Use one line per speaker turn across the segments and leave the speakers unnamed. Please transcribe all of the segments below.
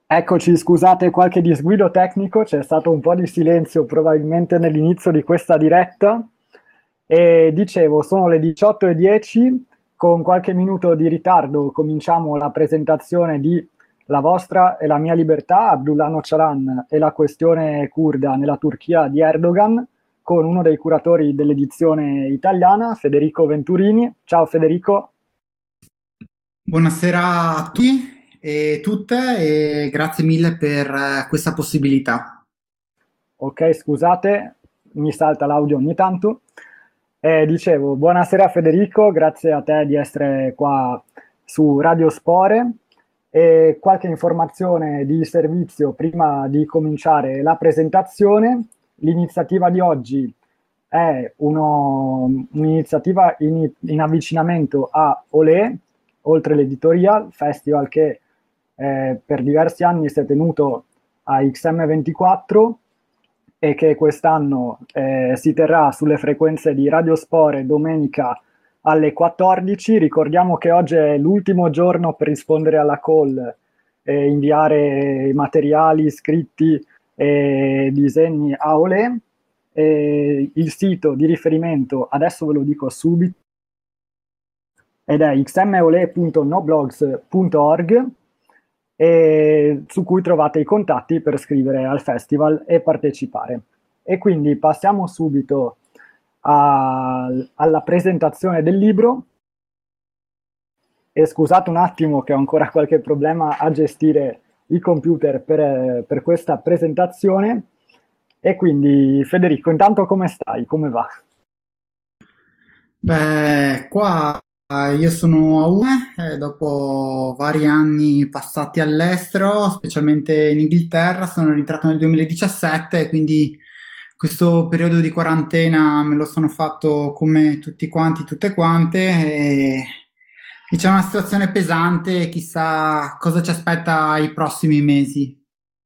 Eccoci, scusate qualche disguido tecnico, c'è stato un po' di silenzio probabilmente nell'inizio di questa diretta e dicevo, sono le 18:10, con qualche minuto di ritardo cominciamo la presentazione di La vostra e la mia libertà, Abdullah Öcalan e la questione curda nella Turchia di Erdogan, con uno dei curatori dell'edizione italiana, Federico Venturini. Ciao Federico.
Buonasera a tutti e tutte e grazie mille per questa possibilità.
Ok, scusate, mi salta l'audio ogni tanto. Dicevo, buonasera Federico, grazie a te di essere qua su Radio Spore. E qualche informazione di servizio prima di cominciare la presentazione. L'iniziativa di oggi è un'iniziativa in avvicinamento a Olé, oltre l'editorial, festival che per diversi anni si è tenuto a XM24 e che quest'anno si terrà sulle frequenze di Radio Spore domenica alle 14. Ricordiamo che oggi è l'ultimo giorno per rispondere alla call e inviare materiali, scritti e disegni a Olé. E il sito di riferimento, adesso ve lo dico subito, ed è xmole.noblogs.org, e su cui trovate i contatti per scrivere al festival e partecipare. E quindi passiamo subito alla presentazione del libro. E scusate un attimo che ho ancora qualche problema a gestire il computer per questa presentazione. E quindi Federico, intanto come stai? Come va?
Beh, qua io sono a UNE, dopo vari anni passati all'estero, specialmente in Inghilterra, sono rientrato nel 2017, quindi questo periodo di quarantena me lo sono fatto come tutti quanti, tutte quante, e c'è una situazione pesante, chissà cosa ci aspetta ai prossimi mesi.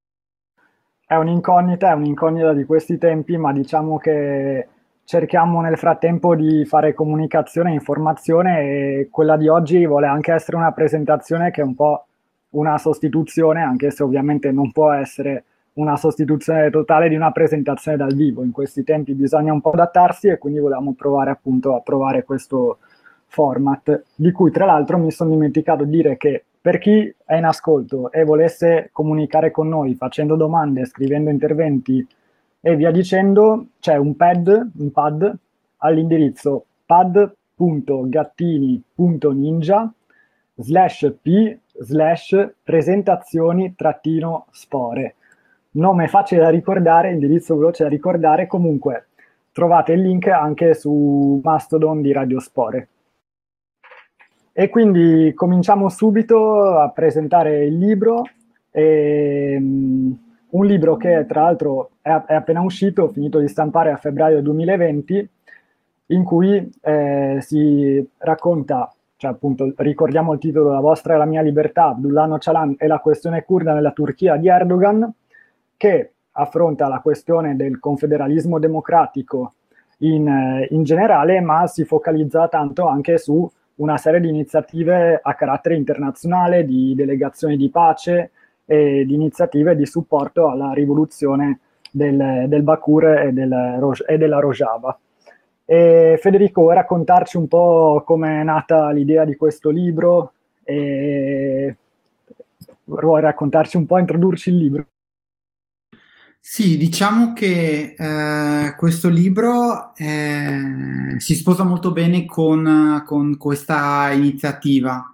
È un'incognita di questi tempi, ma diciamo che cerchiamo nel frattempo di fare comunicazione e informazione, e quella di oggi vuole anche essere una presentazione che è un po' una sostituzione, anche se ovviamente non può essere una sostituzione totale di una presentazione dal vivo. In questi tempi bisogna un po' adattarsi e quindi volevamo provare appunto a provare questo format, di cui tra l'altro mi sono dimenticato di dire che per chi è in ascolto e volesse comunicare con noi facendo domande, scrivendo interventi e via dicendo, c'è un pad all'indirizzo pad.gattini.ninja/p/presentazioni-spore. Nome facile da ricordare, indirizzo veloce da ricordare, comunque trovate il link anche su Mastodon di Radio Spore. E quindi cominciamo subito a presentare il libro, un libro che tra l'altro è appena uscito, finito di stampare a febbraio 2020, in cui si racconta, cioè appunto ricordiamo il titolo La vostra e la mia libertà, Abdullah Öcalan e la questione curda nella Turchia di Erdogan, che affronta la questione del confederalismo democratico in generale, ma si focalizza tanto anche su una serie di iniziative a carattere internazionale, di delegazioni di pace e di iniziative di supporto alla rivoluzione del Bakur e della Rojava. E Federico, vuoi raccontarci un po' come è nata l'idea di questo libro? E vuoi raccontarci un po', introdurci il libro?
Sì, diciamo che questo libro si sposa molto bene con questa iniziativa,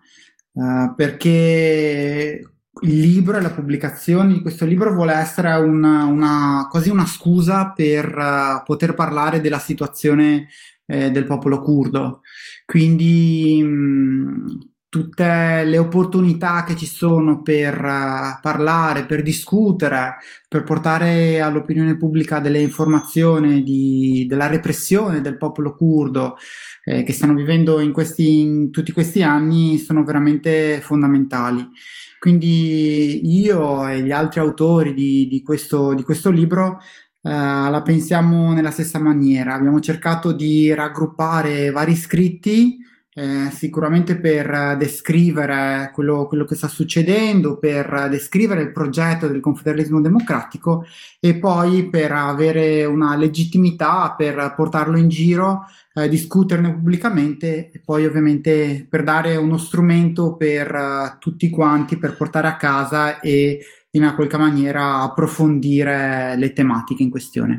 perché il libro e la pubblicazione di questo libro vuole essere quasi una scusa per poter parlare della situazione del popolo curdo. Quindi tutte le opportunità che ci sono per parlare, per discutere, per portare all'opinione pubblica delle informazioni della repressione del popolo curdo che stanno vivendo in tutti questi anni sono veramente fondamentali. Quindi io e gli altri autori di questo libro la pensiamo nella stessa maniera. Abbiamo cercato di raggruppare vari scritti sicuramente per descrivere quello che sta succedendo, per descrivere il progetto del confederalismo democratico e poi per avere una legittimità per portarlo in giro, discuterne pubblicamente e poi ovviamente per dare uno strumento per tutti quanti per portare a casa e in una qualche maniera approfondire le tematiche in questione.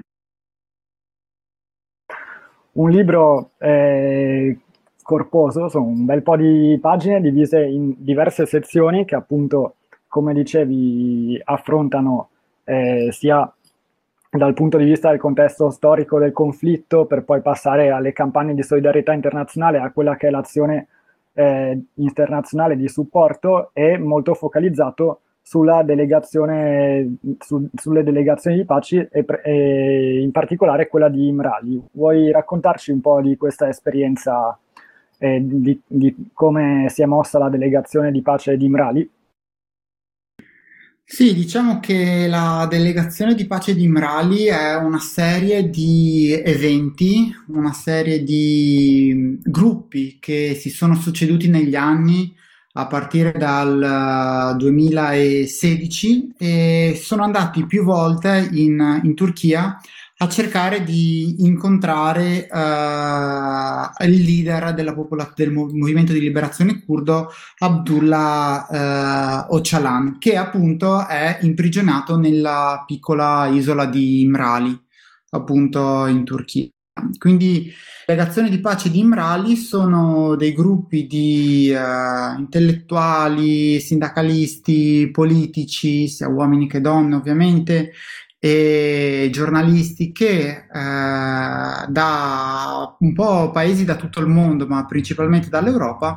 Un libro corposo, sono un bel po' di pagine divise in diverse sezioni che appunto, come dicevi, affrontano sia dal punto di vista del contesto storico del conflitto, per poi passare alle campagne di solidarietà internazionale, a quella che è l'azione internazionale di supporto, e molto focalizzato sulla delegazione, sulle delegazioni di pace e in particolare quella di Imrali. Vuoi raccontarci un po' di questa esperienza, di come si è mossa la delegazione di pace di Imrali?
Sì, diciamo che la delegazione di pace di Imrali è una serie di eventi, una serie di gruppi che si sono succeduti negli anni a partire dal 2016 e sono andati più volte in Turchia a cercare di incontrare il leader del movimento di liberazione curdo Abdullah Öcalan, che appunto è imprigionato nella piccola isola di Imrali, appunto in Turchia. Quindi le legazioni di pace di Imrali sono dei gruppi di intellettuali, sindacalisti, politici, sia uomini che donne ovviamente, e giornalisti che da un po' paesi da tutto il mondo, ma principalmente dall'Europa,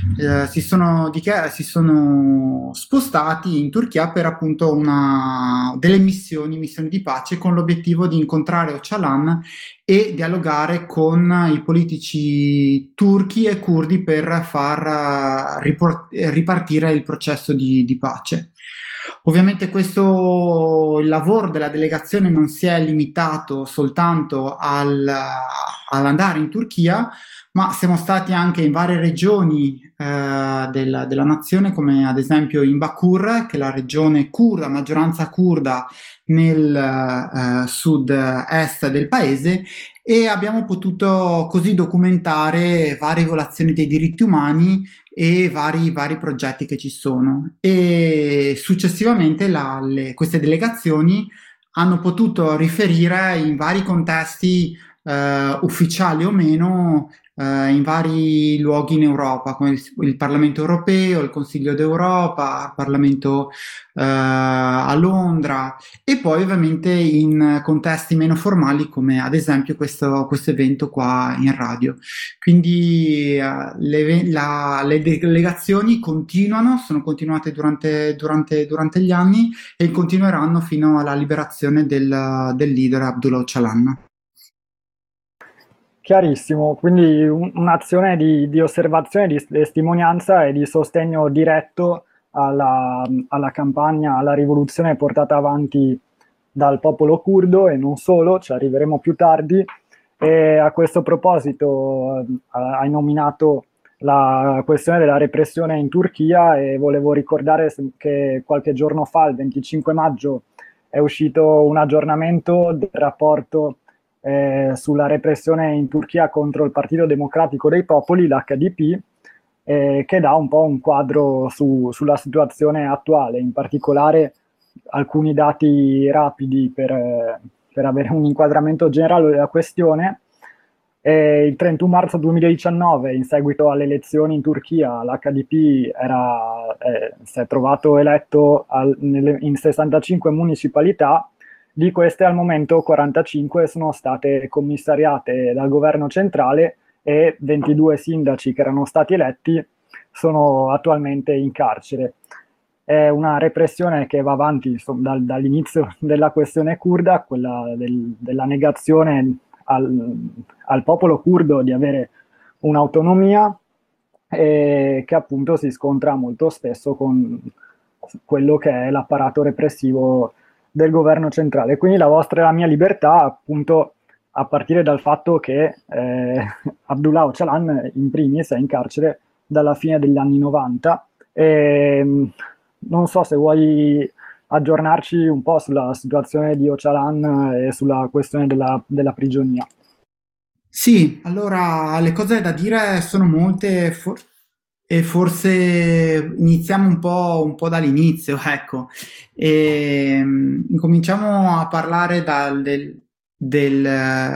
si sono spostati in Turchia per appunto delle missioni di pace con l'obiettivo di incontrare Öcalan e dialogare con i politici turchi e curdi per far ripartire il processo di pace. Ovviamente il lavoro della delegazione non si è limitato soltanto all'andare in Turchia, ma siamo stati anche in varie regioni della nazione, come ad esempio in Bakur, che è la regione curda, maggioranza curda nel sud-est del paese, e abbiamo potuto così documentare varie violazioni dei diritti umani e vari progetti che ci sono. E successivamente queste delegazioni hanno potuto riferire in vari contesti ufficiali o meno in vari luoghi in Europa, come il Parlamento europeo, il Consiglio d'Europa, il Parlamento a Londra e poi ovviamente in contesti meno formali come ad esempio questo evento qua in radio. Quindi le delegazioni sono continuate durante gli anni e continueranno fino alla liberazione del leader Abdullah Öcalan.
Chiarissimo, quindi un'azione di osservazione, di testimonianza e di sostegno diretto alla campagna, alla rivoluzione portata avanti dal popolo curdo e non solo, ci arriveremo più tardi. E a questo proposito hai nominato la questione della repressione in Turchia e volevo ricordare che qualche giorno fa, il 25 maggio, è uscito un aggiornamento del rapporto sulla repressione in Turchia contro il Partito Democratico dei Popoli, l'HDP, che dà un po' un quadro sulla situazione attuale, in particolare alcuni dati rapidi per avere un inquadramento generale della questione. Il 31 marzo 2019, in seguito alle elezioni in Turchia, l'HDP si è trovato eletto in 65 municipalità. Di queste al momento 45 sono state commissariate dal governo centrale e 22 sindaci che erano stati eletti sono attualmente in carcere. È una repressione che va avanti dall'inizio della questione curda, quella della negazione al popolo curdo di avere un'autonomia, e che appunto si scontra molto spesso con quello che è l'apparato repressivo del governo centrale. Quindi la vostra e la mia libertà appunto a partire dal fatto che Abdullah Öcalan in primis è in carcere dalla fine degli anni 90 e non so se vuoi aggiornarci un po' sulla situazione di Öcalan e sulla questione della prigionia.
Sì, allora le cose da dire sono molte e forse iniziamo un po' dall'inizio, ecco. Incominciamo a parlare del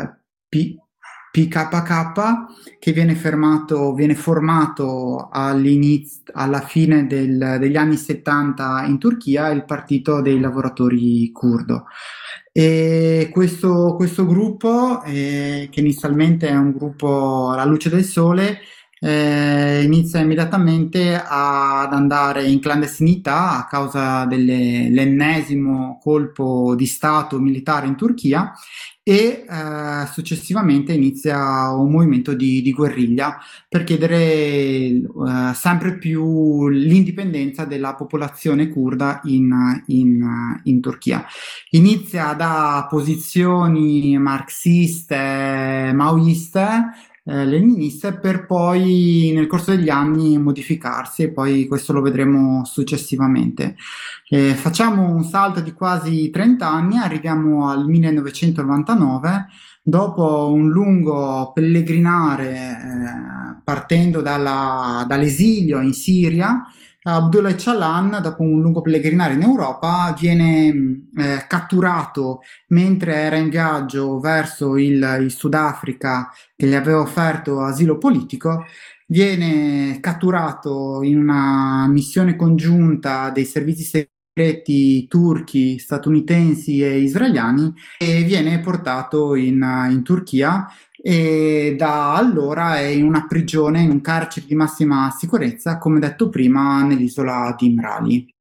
PKK che viene formato alla fine degli anni 70 in Turchia, il Partito dei Lavoratori Curdo. E questo gruppo, che inizialmente è un gruppo alla luce del sole, inizia immediatamente ad andare in clandestinità a causa dell'ennesimo colpo di stato militare in Turchia e successivamente inizia un movimento di guerriglia per chiedere sempre più l'indipendenza della popolazione curda in Turchia. Inizia da posizioni marxiste, maoiste, leniniste, per poi nel corso degli anni modificarsi e poi questo lo vedremo successivamente. Facciamo un salto di quasi 30 anni, arriviamo al 1999, dopo un lungo pellegrinare partendo dall'esilio in Siria. Abdullah Öcalan, dopo un lungo pellegrinare in Europa, viene catturato mentre era in viaggio verso il Sudafrica che gli aveva offerto asilo politico. Viene catturato in una missione congiunta dei servizi segreti turchi, statunitensi e israeliani e viene portato in Turchia e da allora è in una prigione, in un carcere di massima sicurezza, come detto prima, nell'isola di Imrali.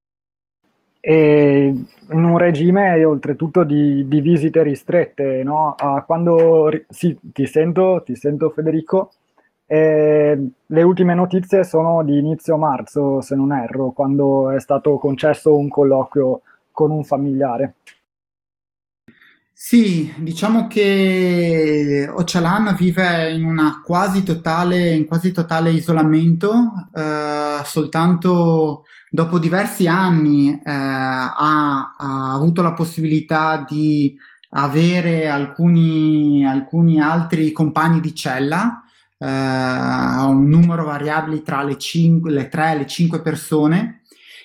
E in un regime oltretutto di visite ristrette, no? Sì, ti sento Federico. Le ultime notizie sono di inizio marzo, se non erro, quando è stato concesso un colloquio con un familiare.
Sì, diciamo che Öcalan vive in quasi totale isolamento, soltanto dopo diversi anni ha avuto la possibilità di avere alcuni altri compagni di cella, un numero variabile tra le 3 e le 5 persone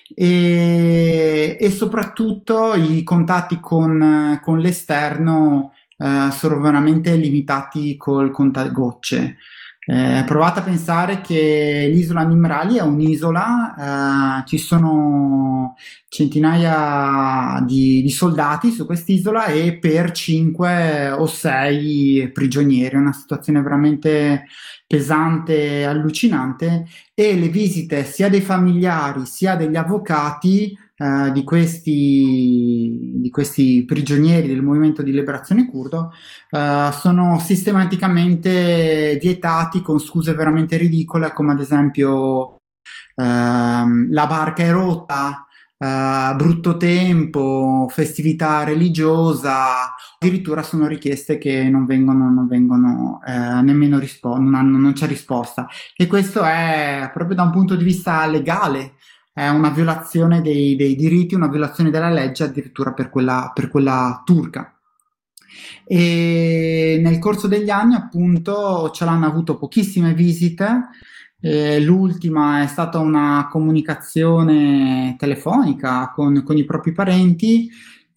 e soprattutto i contatti con l'esterno sono veramente limitati col contagocce. Provate a pensare che l'isola Nimrali è un'isola, ci sono centinaia di soldati su quest'isola e per 5 o 6 prigionieri, una situazione veramente pesante e allucinante e le visite sia dei familiari sia degli avvocati di questi prigionieri del movimento di liberazione curdo sono sistematicamente vietati con scuse veramente ridicole, come ad esempio la barca è rotta, brutto tempo, festività religiosa, addirittura sono richieste che non vengono nemmeno non c'è risposta. E questo è proprio da un punto di vista legale, è una violazione dei diritti, una violazione della legge addirittura per quella turca. E nel corso degli anni, appunto, ce l'hanno avuto pochissime visite. L'ultima è stata una comunicazione telefonica con i propri parenti.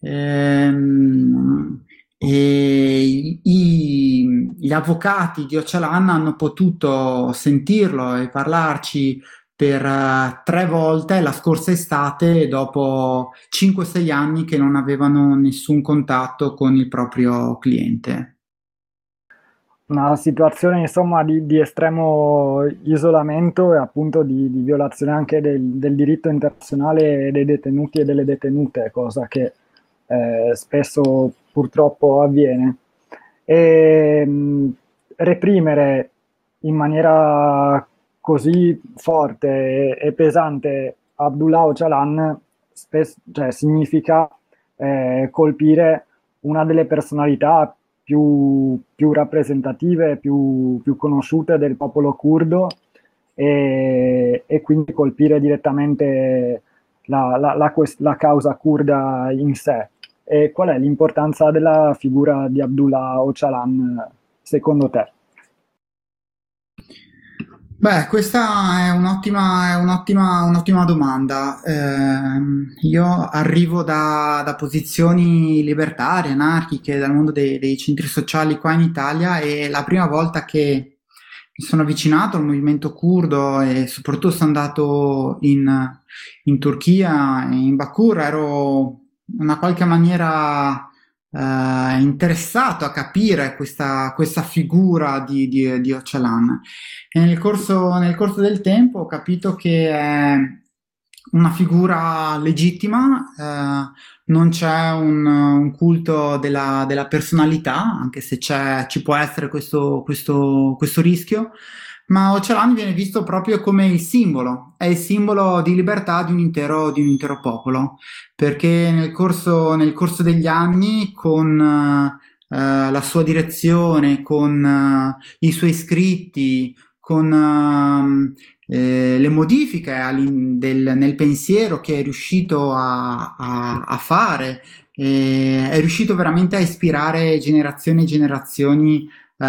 Gli avvocati di Öcalan hanno potuto sentirlo e parlarci per 3 volte la scorsa estate, dopo 5-6 anni che non avevano nessun contatto con il proprio cliente.
Una situazione insomma di estremo isolamento e appunto di violazione anche del diritto internazionale dei detenuti e delle detenute, cosa che spesso purtroppo avviene. E reprimere in maniera così forte e pesante Abdullah Öcalan cioè, significa colpire una delle personalità più rappresentative, più conosciute del popolo curdo e quindi colpire direttamente la causa curda in sé. E qual è l'importanza della figura di Abdullah Öcalan secondo te?
Beh, questa è un'ottima domanda. Io arrivo da posizioni libertarie, anarchiche, dal mondo dei centri sociali qua in Italia e la prima volta che mi sono avvicinato al movimento curdo e soprattutto sono andato in Turchia, in Bakur, ero in una qualche maniera interessato a capire questa figura di Öcalan. E nel corso del tempo ho capito che è una figura legittima, non c'è un culto della personalità, anche se ci può essere questo rischio, ma Öcalan viene visto proprio come il simbolo, è il simbolo di libertà di un intero popolo, perché nel corso degli anni, con la sua direzione, con i suoi scritti, con le modifiche nel pensiero che è riuscito a fare, è riuscito veramente a ispirare generazioni e generazioni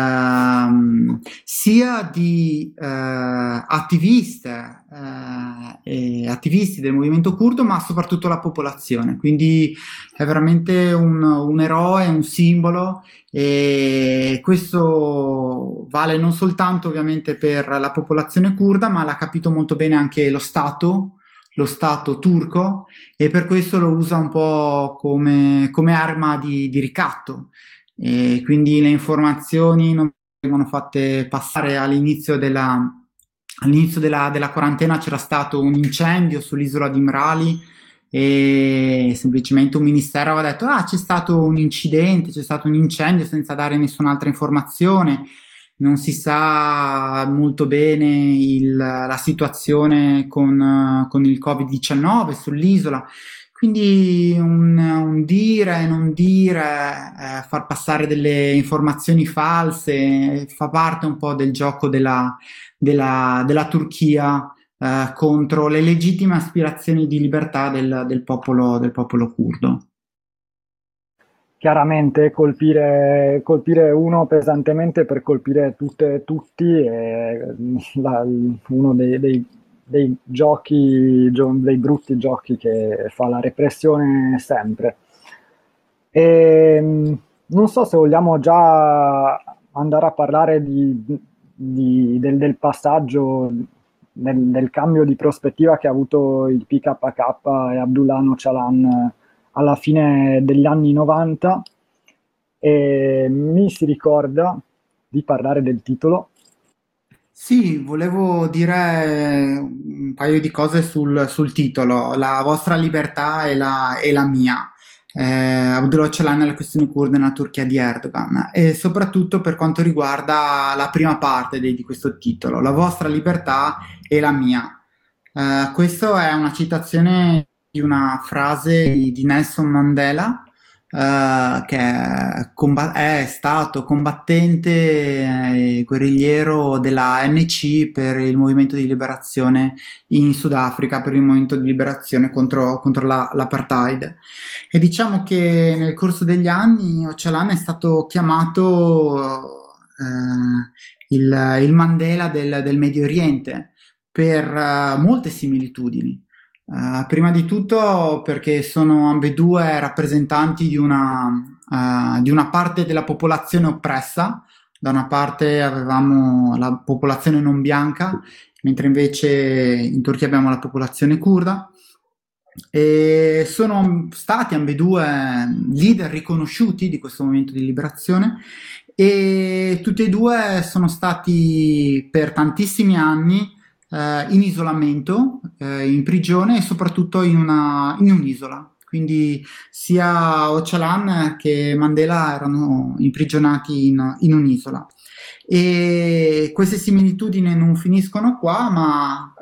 sia di attiviste e attivisti del movimento curdo, ma soprattutto la popolazione. Quindi è veramente un eroe, un simbolo e questo vale non soltanto ovviamente per la popolazione curda, ma l'ha capito molto bene anche lo Stato turco e per questo lo usa un po' come arma di ricatto. E quindi le informazioni non vengono fatte passare all'inizio della quarantena c'era stato un incendio sull'isola di Mrali e semplicemente un ministero aveva detto c'è stato un incidente, c'è stato un incendio senza dare nessun'altra informazione, non si sa molto bene la situazione con il Covid-19 sull'isola. Quindi un dire e non dire, far passare delle informazioni false, fa parte un po' del gioco della Turchia contro le legittime aspirazioni di libertà del popolo curdo.
Chiaramente colpire uno pesantemente per colpire tutte e tutti è uno dei giochi, dei brutti giochi che fa la repressione sempre. Non so se vogliamo già andare a parlare del passaggio, del cambio di prospettiva che ha avuto il PKK e Abdullah Öcalan alla fine degli anni 90 e mi si ricorda di parlare del titolo.
Sì, volevo dire un paio di cose sul titolo. La vostra libertà è la mia. Abdullah Öcalan e la questione curda nella Turchia di Erdogan. E soprattutto per quanto riguarda la prima parte di questo titolo. La vostra libertà è la mia. Questa è una citazione di una frase di Nelson Mandela, che è stato combattente e guerrigliero della ANC per il movimento di liberazione in Sudafrica, per il movimento di liberazione contro l'apartheid. E diciamo che nel corso degli anni Öcalan è stato chiamato il Mandela del Medio Oriente per molte similitudini. Prima di tutto perché sono ambedue rappresentanti di una parte della popolazione oppressa. Da una parte avevamo la popolazione non bianca, mentre invece in Turchia abbiamo la popolazione curda. E sono stati ambedue leader riconosciuti di questo movimento di liberazione e tutti e due sono stati per tantissimi anni in isolamento, in prigione e soprattutto in un'isola. Quindi sia Öcalan che Mandela erano imprigionati in un'isola. E queste similitudini non finiscono qua, ma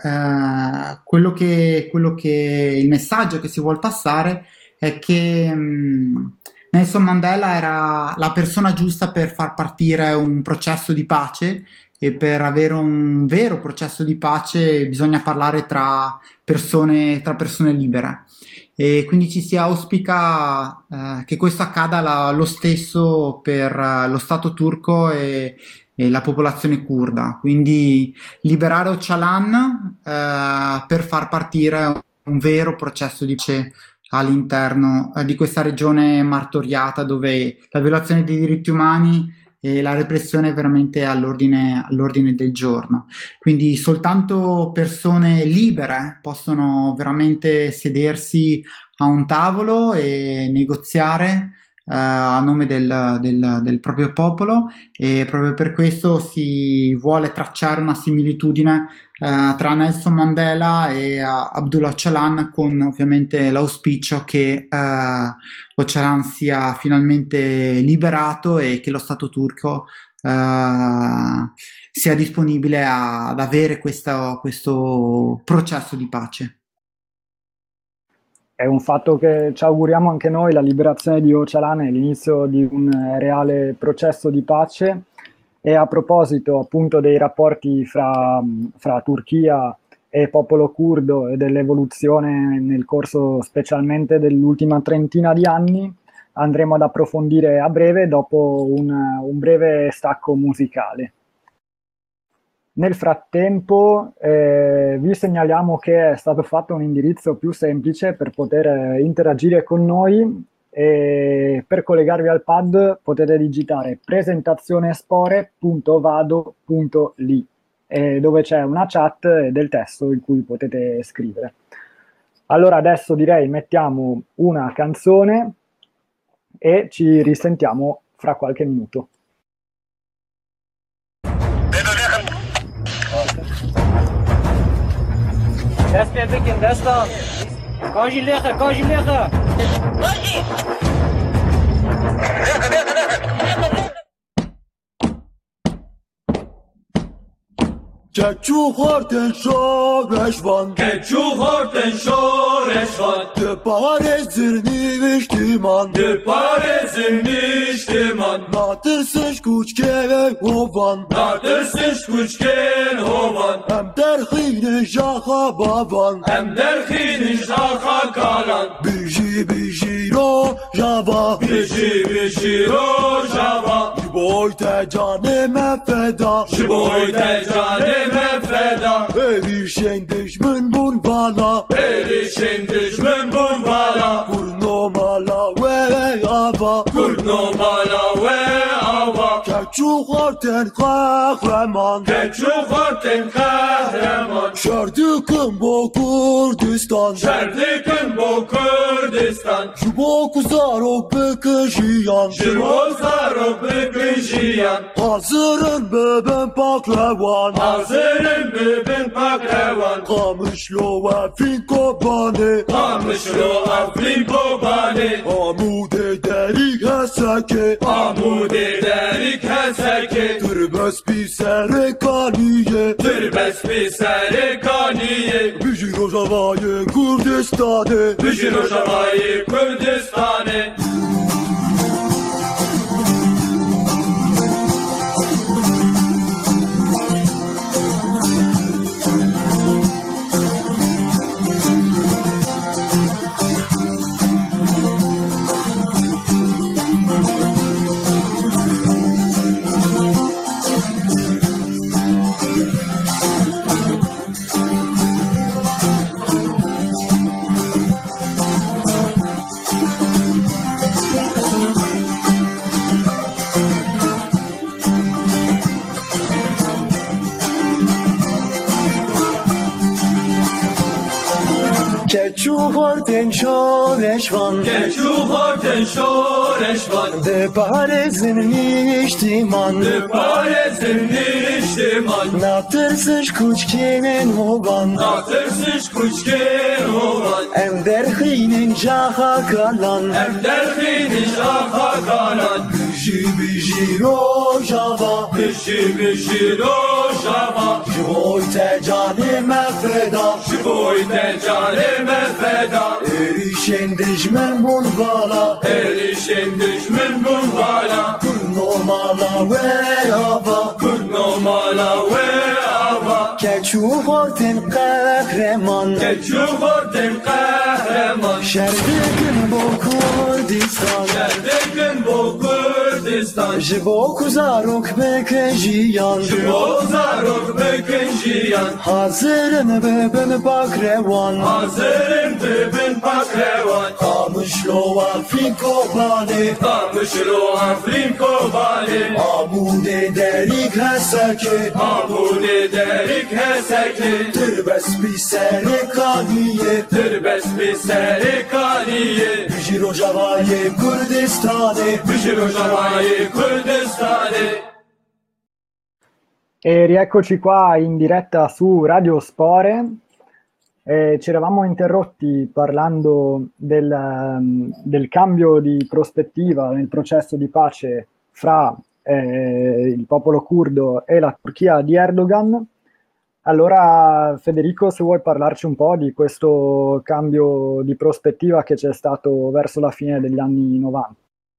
il messaggio che si vuol passare è che Nelson Mandela era la persona giusta per far partire un processo di pace e per avere un vero processo di pace bisogna parlare tra persone libere. E quindi ci si auspica che questo accada lo stesso per lo Stato turco e la popolazione curda. Quindi liberare Öcalan per far partire un vero processo di pace all'interno di questa regione martoriata dove la violazione dei diritti umani e la repressione è veramente all'ordine del giorno. Quindi soltanto persone libere possono veramente sedersi a un tavolo e negoziare a nome del proprio popolo, e proprio per questo si vuole tracciare una similitudine tra Nelson Mandela e Abdullah Öcalan, con ovviamente l'auspicio che Öcalan sia finalmente liberato e che lo Stato turco sia disponibile ad avere questo processo di pace.
È un fatto che ci auguriamo anche noi, la liberazione di Öcalan e l'inizio di un reale processo di pace. E a proposito appunto dei rapporti fra Turchia e popolo curdo e dell'evoluzione nel corso specialmente dell'ultima trentina di anni, andremo ad approfondire a breve dopo un breve stacco musicale. Nel frattempo vi segnaliamo che è stato fatto un indirizzo più semplice per poter interagire con noi, e per collegarvi al pad potete digitare presentazionespore.vado.li, dove c'è una chat e del testo in cui potete scrivere. Allora adesso direi mettiamo una canzone e ci risentiamo fra qualche minuto.
دست بکن دستا کاجی لیخه
Keçu horten şoreşvan De parezir niviştiman Natırsış kuçkeve hovan Hem derhine jaha baban Biji ro java Boy te canime feda Erişen düşmün bun bana Kurnomala ve ava Keçu horten kahraman Şerdikın bo Kurdistan Şubo kuzarok bekıjiyan Hazırın bebem paklavan Kamışlo ve finko bane Amude derik heseke Türbes bir serekaniye Büjü rojavayı Kürdistan'e Keçu horten şoreşvan De parezin niştiman Natırsış kuçkenin hovan Em derhinin jaha kalan Biji ro java Jiboy te canime feda Erişen düşman bul bala,
erişen düşman bul bala,
normala ve hava,
normala ve hava.
Keçubaten kahraman,
Keçubaten kahraman,
şerdekin bu Kurdistan,
şerdekin bu Kurdistan.
Jibo kuzarok bekejiyan,
Jibo zarok bekejiyan,
hazırın bebin bakrevan,
hazırım tübün pakrevan.
Amışlova fiko bale,
Amışlo Afriko bali,
amude derik hasake,
Amude derik heseki,
Tırbes bir sere kaniye,
Tırbes bir seri kaniye,
Jiro javaye Kurdistane,
Bişir Ojavai Kurdistani.
E rieccoci qua in diretta su Radio Spore. Ci eravamo interrotti parlando del cambio di prospettiva nel processo di pace fra il popolo curdo e la Turchia di Erdogan. Allora, Federico, se vuoi parlarci un po' di questo cambio di prospettiva che c'è stato verso la fine degli anni 90.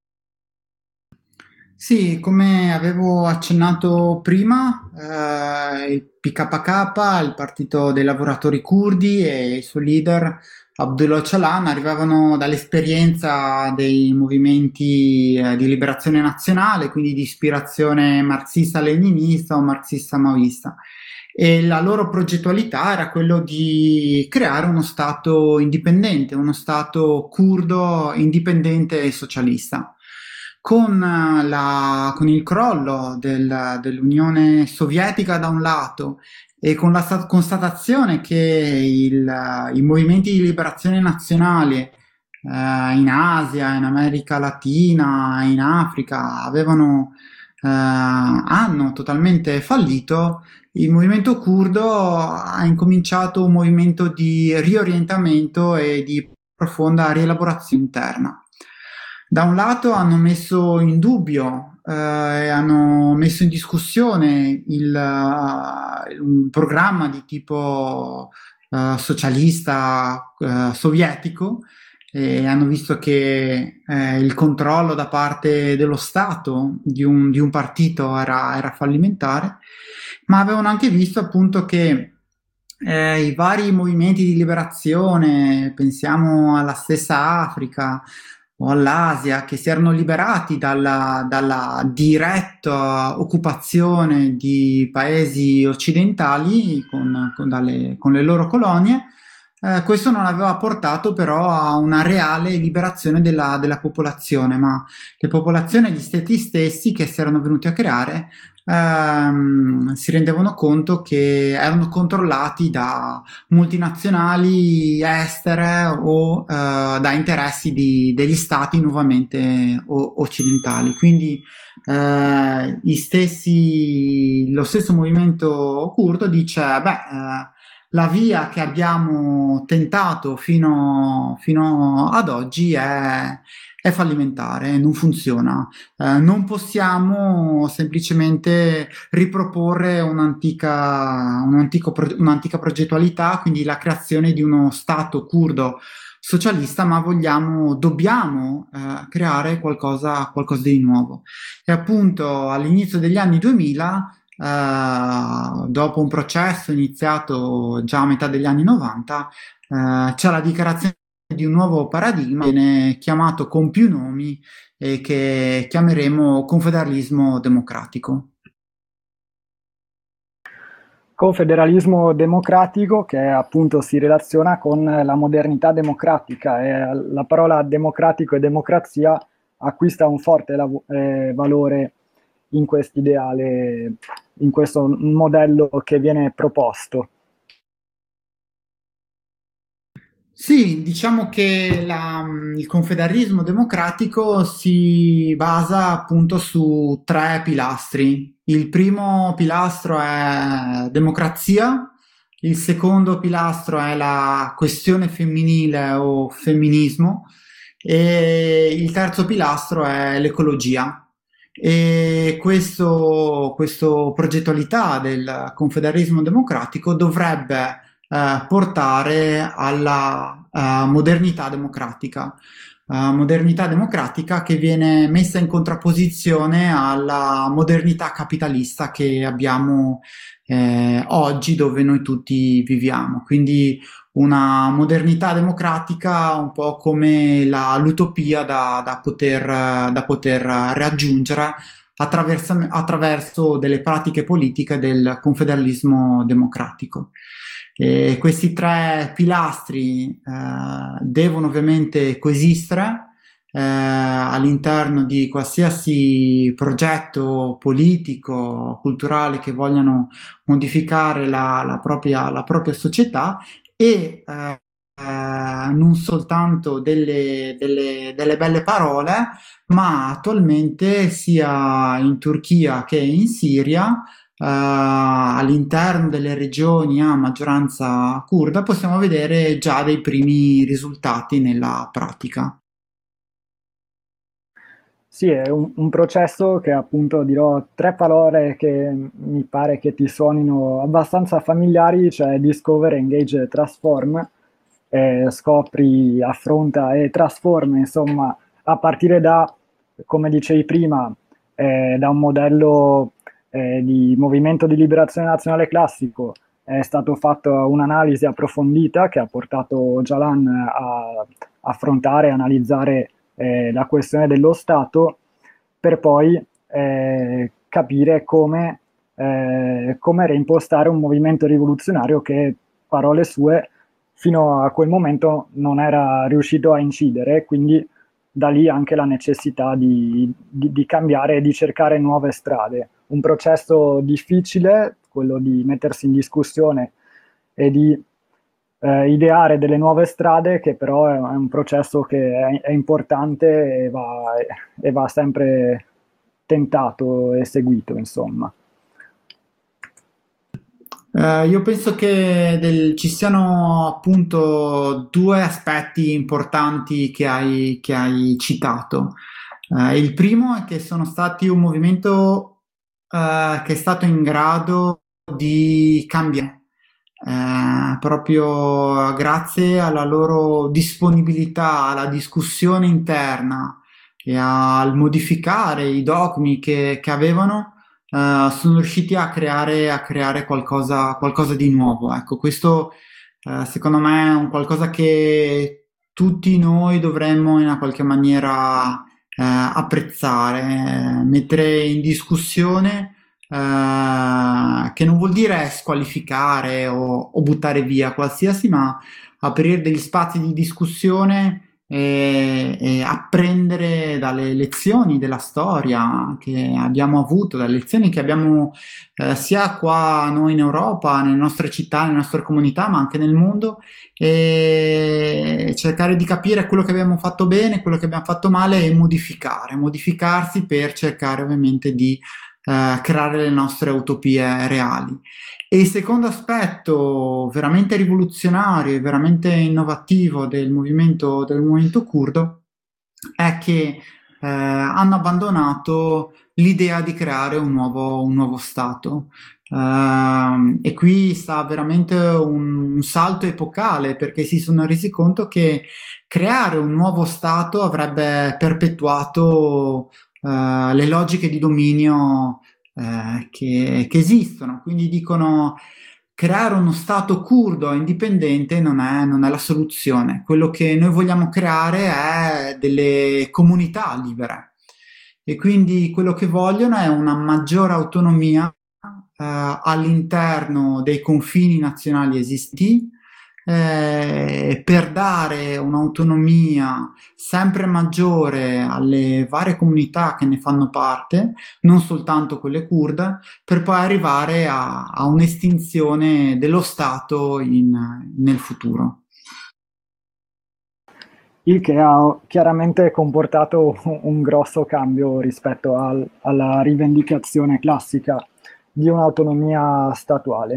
Sì, come avevo accennato prima, il PKK, il Partito dei Lavoratori Curdi e il suo leader Abdullah Öcalan arrivavano dall'esperienza dei movimenti di liberazione nazionale, quindi di ispirazione marxista-leninista o marxista-maoista. E la loro progettualità era quello di creare uno Stato indipendente, uno Stato curdo indipendente e socialista. Con il crollo dell'Unione Sovietica da un lato e con la constatazione che i movimenti di liberazione nazionale in Asia, in America Latina, in Africa hanno totalmente fallito, il movimento curdo ha incominciato un movimento di riorientamento e di profonda rielaborazione interna. Da un lato hanno messo in dubbio e hanno messo in discussione un programma di tipo socialista sovietico e hanno visto che il controllo da parte dello Stato di un partito era fallimentare, ma avevano anche visto appunto che i vari movimenti di liberazione, pensiamo alla stessa Africa o all'Asia, che si erano liberati dalla diretta occupazione di paesi occidentali con le loro colonie, questo non aveva portato però a una reale liberazione della popolazione, ma le popolazioni e gli stati stessi che si erano venuti a creare si rendevano conto che erano controllati da multinazionali estere o da interessi degli stati nuovamente occidentali. Quindi lo stesso movimento curdo dice la via che abbiamo tentato fino ad oggi è fallimentare, non funziona. Non possiamo semplicemente riproporre un'antica progettualità, quindi la creazione di uno Stato curdo socialista, ma dobbiamo creare qualcosa di nuovo. E appunto all'inizio degli anni 2000, dopo un processo iniziato già a metà degli anni 90, c'è la dichiarazione di un nuovo paradigma, viene chiamato con più nomi e che chiameremo confederalismo democratico.
Confederalismo democratico che appunto si relaziona con la modernità democratica e la parola democratico e democrazia acquista un forte valore in quest'ideale, in questo modello che viene proposto.
Sì, diciamo che il confederalismo democratico si basa appunto su 3 pilastri. Il primo pilastro è democrazia, il secondo pilastro è la questione femminile o femminismo e il terzo pilastro è l'ecologia. E questo progettualità del confederalismo democratico dovrebbe portare alla modernità democratica. Modernità democratica che viene messa in contrapposizione alla modernità capitalista che abbiamo oggi, dove noi tutti viviamo. Quindi una modernità democratica un po' come l'utopia da poter raggiungere attraverso delle pratiche politiche del confederalismo democratico. E questi tre pilastri devono ovviamente coesistere all'interno di qualsiasi progetto politico, culturale che vogliano modificare la propria società e non soltanto delle belle parole, ma attualmente sia in Turchia che in Siria, all'interno delle regioni a maggioranza curda, possiamo vedere già dei primi risultati nella pratica.
Sì, è un processo che appunto dirò tre parole che mi pare che ti suonino abbastanza familiari, cioè discover, engage, transform. Scopri, affronta e trasforma, insomma, a partire da, come dicevi prima, da un modello di movimento di liberazione nazionale classico. È stato fatto un'analisi approfondita che ha portato Jalan a affrontare e analizzare la questione dello Stato, per poi capire come reimpostare un movimento rivoluzionario che, parole sue, fino a quel momento non era riuscito a incidere, quindi da lì anche la necessità di cambiare e di cercare nuove strade. Un processo difficile, quello di mettersi in discussione e di ideare delle nuove strade, che però è un processo che è importante e va sempre tentato e seguito, insomma.
Io penso che ci siano appunto due aspetti importanti che hai citato. Il primo è che sono stati un movimento che è stato in grado di cambiare. Proprio grazie alla loro disponibilità alla discussione interna e al modificare i dogmi che avevano, sono riusciti a creare qualcosa di nuovo. Ecco, questo secondo me è un qualcosa che tutti noi dovremmo in una qualche maniera apprezzare, mettere in discussione, che non vuol dire squalificare o buttare via qualsiasi, ma aprire degli spazi di discussione e apprendere dalle lezioni della storia che abbiamo avuto, dalle lezioni che abbiamo sia qua noi in Europa, nelle nostre città, nelle nostre comunità, ma anche nel mondo, e cercare di capire quello che abbiamo fatto bene, quello che abbiamo fatto male e modificarsi per cercare ovviamente di creare le nostre utopie reali. E il secondo aspetto veramente rivoluzionario e veramente innovativo del movimento curdo è che hanno abbandonato l'idea di creare un nuovo Stato. E qui sta veramente un salto epocale, perché si sono resi conto che creare un nuovo Stato avrebbe perpetuato le logiche di dominio che esistono. Quindi dicono: creare uno Stato curdo indipendente non è la soluzione. Quello che noi vogliamo creare è delle comunità libere, e quindi quello che vogliono è una maggiore autonomia all'interno dei confini nazionali esistenti, per dare un'autonomia sempre maggiore alle varie comunità che ne fanno parte, non soltanto quelle curde, per poi arrivare a un'estinzione dello Stato nel futuro.
Il che ha chiaramente comportato un grosso cambio rispetto alla rivendicazione classica di un'autonomia statuale.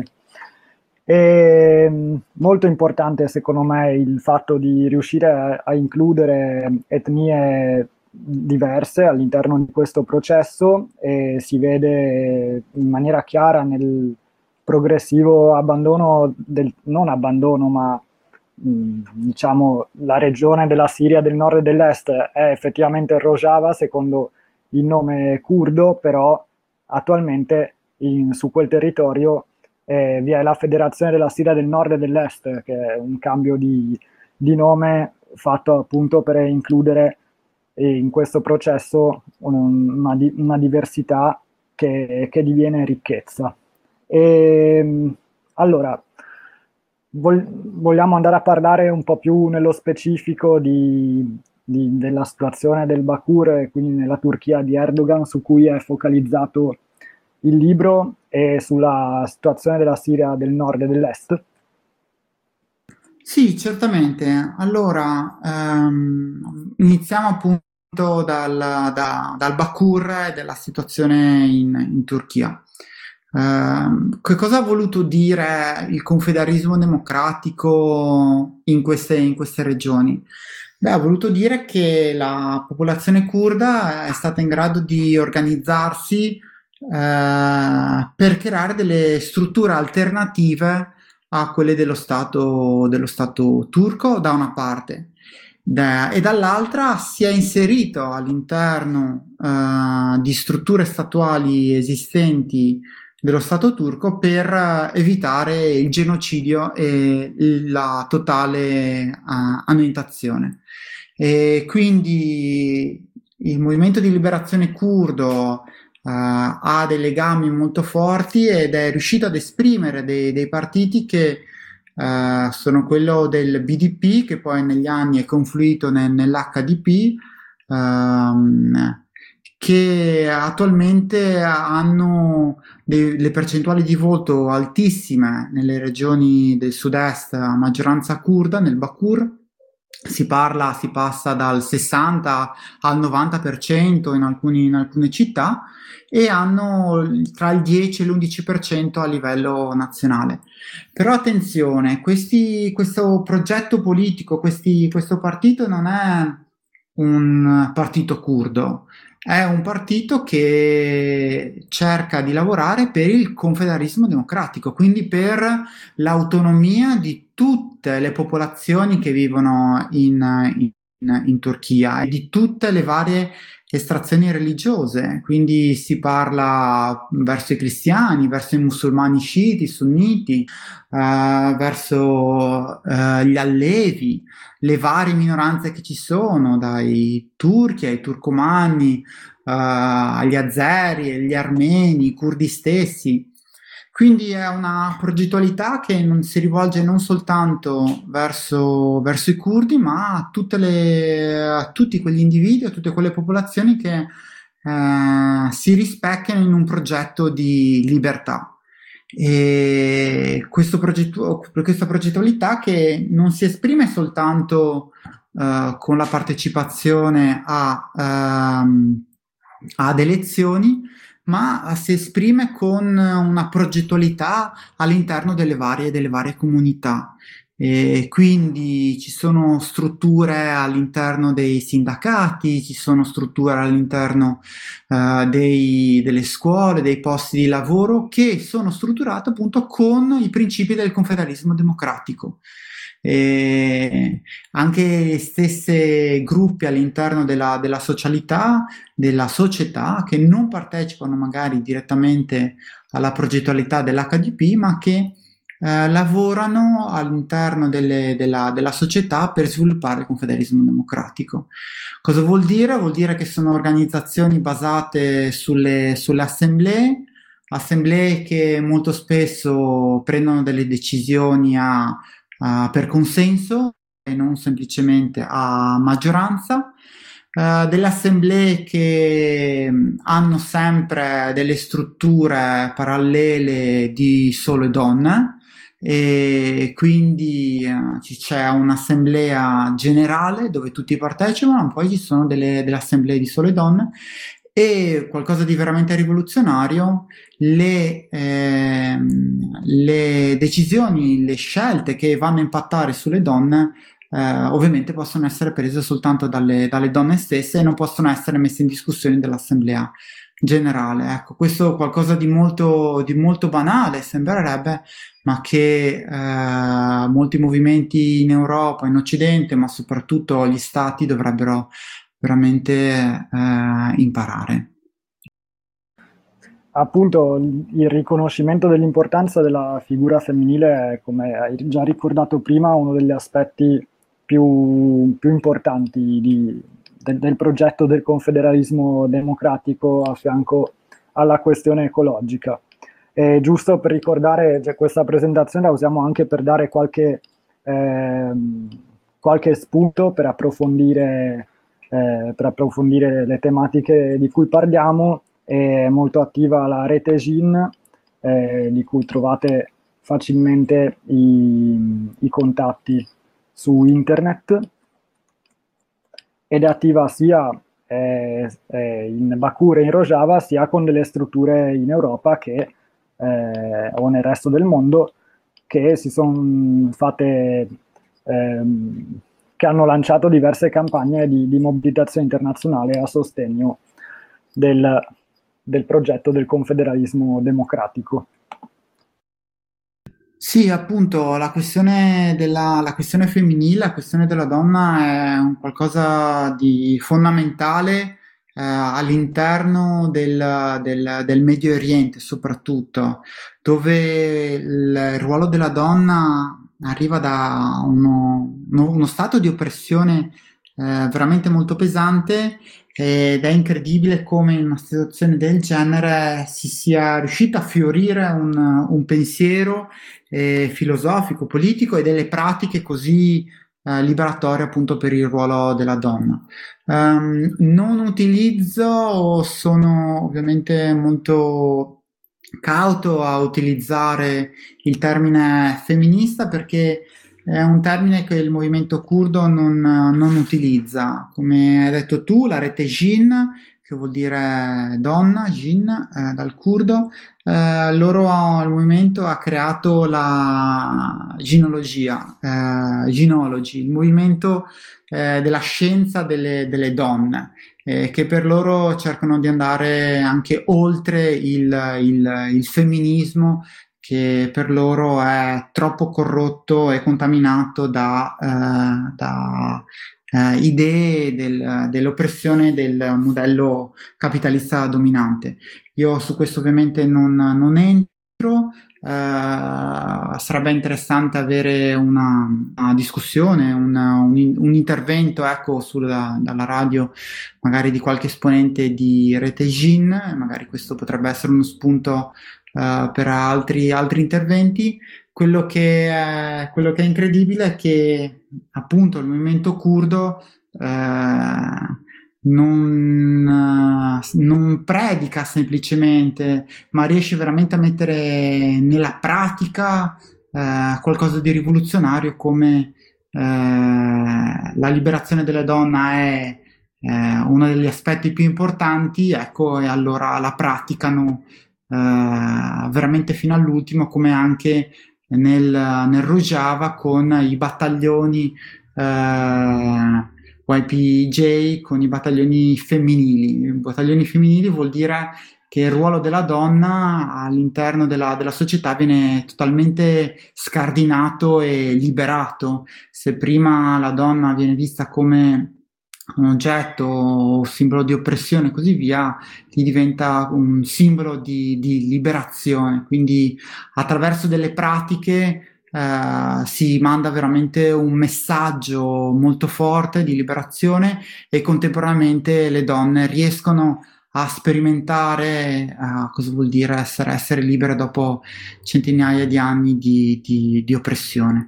È molto importante, secondo me, il fatto di riuscire a includere etnie diverse all'interno di questo processo, e si vede in maniera chiara nel progressivo abbandono non abbandono, ma diciamo, la regione della Siria del nord e dell'est è effettivamente Rojava, secondo il nome curdo, però attualmente su quel territorio vi è la Federazione della Siria del nord e dell'est, che è un cambio di nome fatto appunto per includere in questo processo una diversità che diviene ricchezza. Allora, vogliamo andare a parlare un po' più nello specifico della situazione del Bakur, e quindi nella Turchia di Erdogan, su cui è focalizzato il libro, e sulla situazione della Siria del nord e dell'est?
Sì, certamente. Allora, iniziamo appunto dal Bakur e della situazione in Turchia. Che cosa ha voluto dire il confederalismo democratico in queste regioni? Beh, ha voluto dire che la popolazione curda è stata in grado di organizzarsi per creare delle strutture alternative a quelle dello Stato turco da una parte, e dall'altra si è inserito all'interno di strutture statuali esistenti dello Stato turco per evitare il genocidio e la totale annientazione. E quindi il movimento di liberazione curdo ha dei legami molto forti ed è riuscito ad esprimere dei partiti che sono quello del BDP, che poi negli anni è confluito nell'HDP, che attualmente hanno le percentuali di voto altissime nelle regioni del sud-est a maggioranza curda, nel Bakur. Si passa dal 60 al 90% in alcune città, e hanno tra il 10 e l'11% a livello nazionale. Però attenzione, questo progetto politico, questo partito non è un partito curdo, è un partito che cerca di lavorare per il confederalismo democratico, quindi per l'autonomia di tutte le popolazioni che vivono in Turchia e di tutte le varie estrazioni religiose. Quindi si parla verso i cristiani, verso i musulmani sciiti, sunniti, verso gli allevi, le varie minoranze che ci sono, dai turchi ai turcomani, agli azeri, agli armeni, i curdi stessi. Quindi è una progettualità che non si rivolge non soltanto verso i curdi, ma a tutti quegli individui, a tutte quelle popolazioni che si rispecchiano in un progetto di libertà. E questa progettualità che non si esprime soltanto con la partecipazione ad elezioni, ma si esprime con una progettualità all'interno delle varie comunità. E quindi ci sono strutture all'interno dei sindacati, ci sono strutture all'interno delle scuole, dei posti di lavoro, che sono strutturate appunto con i principi del confederalismo democratico. E anche gli stessi gruppi all'interno della socialità, della società, che non partecipano magari direttamente alla progettualità dell'HDP, ma che lavorano all'interno della società per sviluppare il confederalismo democratico. Cosa vuol dire? Vuol dire che sono organizzazioni basate sulle assemblee che molto spesso prendono delle decisioni per consenso e non semplicemente a maggioranza, delle assemblee che hanno sempre delle strutture parallele di sole donne, e quindi c'è un'assemblea generale dove tutti partecipano, poi ci sono delle assemblee di sole donne. E qualcosa di veramente rivoluzionario, le decisioni, le scelte che vanno a impattare sulle donne ovviamente possono essere prese soltanto dalle donne stesse e non possono essere messe in discussione dall'assemblea generale. Ecco, questo è qualcosa di molto banale, sembrerebbe, ma che molti movimenti in Europa, in Occidente, ma soprattutto gli stati dovrebbero veramente imparare.
Appunto, il riconoscimento dell'importanza della figura femminile, come hai già ricordato prima, uno degli aspetti più importanti del progetto del confederalismo democratico a fianco alla questione ecologica. E giusto per ricordare, cioè, questa presentazione la usiamo anche per dare qualche spunto per approfondire le tematiche di cui parliamo. È molto attiva la rete GIN, di cui trovate facilmente i contatti su internet, ed è attiva sia in Bakur e in Rojava, sia con delle strutture in Europa o nel resto del mondo, che si sono fatte, che hanno lanciato diverse campagne di mobilitazione internazionale a sostegno del progetto del confederalismo democratico.
Sì, appunto, la questione femminile, la questione della donna è un qualcosa di fondamentale all'interno del Medio Oriente, soprattutto, dove il ruolo della donna arriva da uno stato di oppressione veramente molto pesante, ed è incredibile come in una situazione del genere si sia riuscito a fiorire un pensiero filosofico, politico e delle pratiche così liberatorie appunto per il ruolo della donna. Non utilizzo, o sono ovviamente molto cauto a utilizzare il termine femminista, perché è un termine che il movimento curdo non utilizza. Come hai detto tu, la rete Jin, che vuol dire donna, Jin, dal curdo, il movimento ha creato la ginologia, Ginology, il movimento della scienza delle donne, che per loro cercano di andare anche oltre il femminismo, che per loro è troppo corrotto e contaminato da idee dell'oppressione del modello capitalista dominante. Io su questo ovviamente non entro. Sarebbe interessante avere una discussione, un intervento, ecco, dalla radio, magari di qualche esponente di Rete Jin, magari questo potrebbe essere uno spunto per altri interventi. Quello che è incredibile è che appunto il movimento curdo non predica semplicemente, ma riesce veramente a mettere nella pratica qualcosa di rivoluzionario, come la liberazione della donna è uno degli aspetti più importanti, ecco, e allora la praticano veramente fino all'ultimo, come anche nel Rojava con i battaglioni YPJ, con i battaglioni femminili. I battaglioni femminili vuol dire che il ruolo della donna all'interno della società viene totalmente scardinato e liberato. Se prima la donna viene vista come un oggetto, simbolo di oppressione e così via, ti diventa un simbolo di liberazione. Quindi attraverso delle pratiche si manda veramente un messaggio molto forte di liberazione, e contemporaneamente le donne riescono a sperimentare cosa vuol dire essere libere dopo centinaia di anni di oppressione.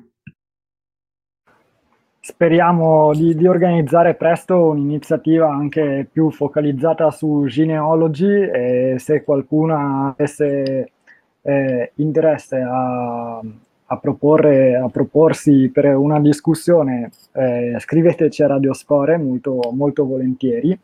Speriamo di organizzare presto un'iniziativa anche più focalizzata su Gineology, e se qualcuno avesse interesse a proporsi per una discussione, scriveteci a Radiospore molto, molto volentieri.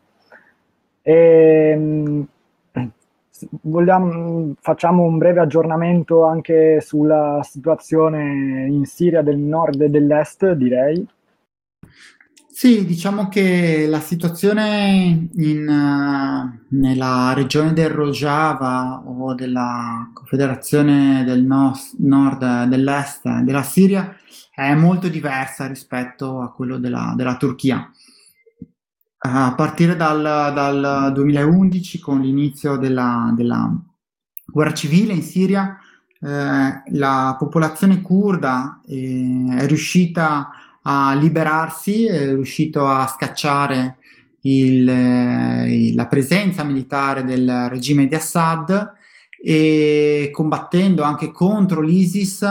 Facciamo un breve aggiornamento anche sulla situazione in Siria del nord e dell'est, direi.
Sì, diciamo che la situazione nella regione del Rojava o della Confederazione del Nord, dell'Est della Siria è molto diversa rispetto a quello della Turchia. A partire dal 2011, con l'inizio della guerra civile in Siria, la popolazione curda è riuscita a liberarsi, è riuscito a scacciare la presenza militare del regime di Assad e combattendo anche contro l'ISIS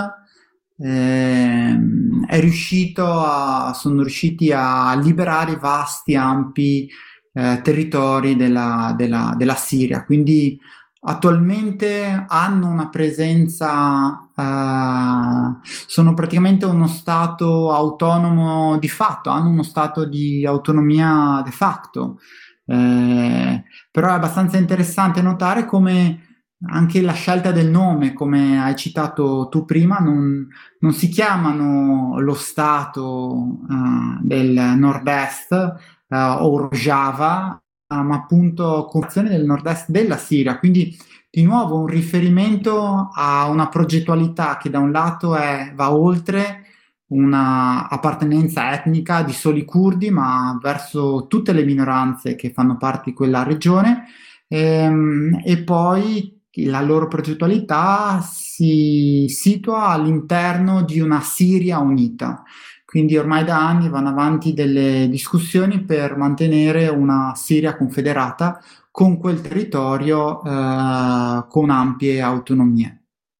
sono riusciti a liberare vasti, ampi territori della Siria. Quindi attualmente hanno una presenza, sono praticamente uno stato autonomo di fatto, hanno uno stato di autonomia de facto. Però è abbastanza interessante notare come anche la scelta del nome, come hai citato tu prima, non si chiamano lo Stato del Nord-Est o Rojava, ma appunto Confederazione del Nord-Est della Siria. Quindi di nuovo un riferimento a una progettualità che da un lato va oltre una appartenenza etnica di soli curdi, ma verso tutte le minoranze che fanno parte di quella regione, e poi la loro progettualità si situa all'interno di una Siria unita. Quindi ormai da anni vanno avanti delle discussioni per mantenere una Siria confederata con quel territorio con ampie autonomie.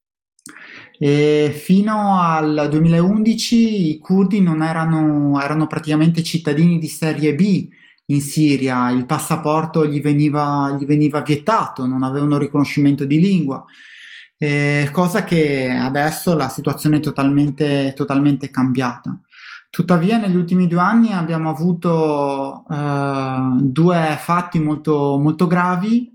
E fino al 2011 i curdi erano praticamente cittadini di serie B in Siria, il passaporto gli veniva vietato, non avevano riconoscimento di lingua, cosa che adesso la situazione è totalmente cambiata. Tuttavia negli ultimi 2 anni abbiamo avuto 2 fatti molto gravi.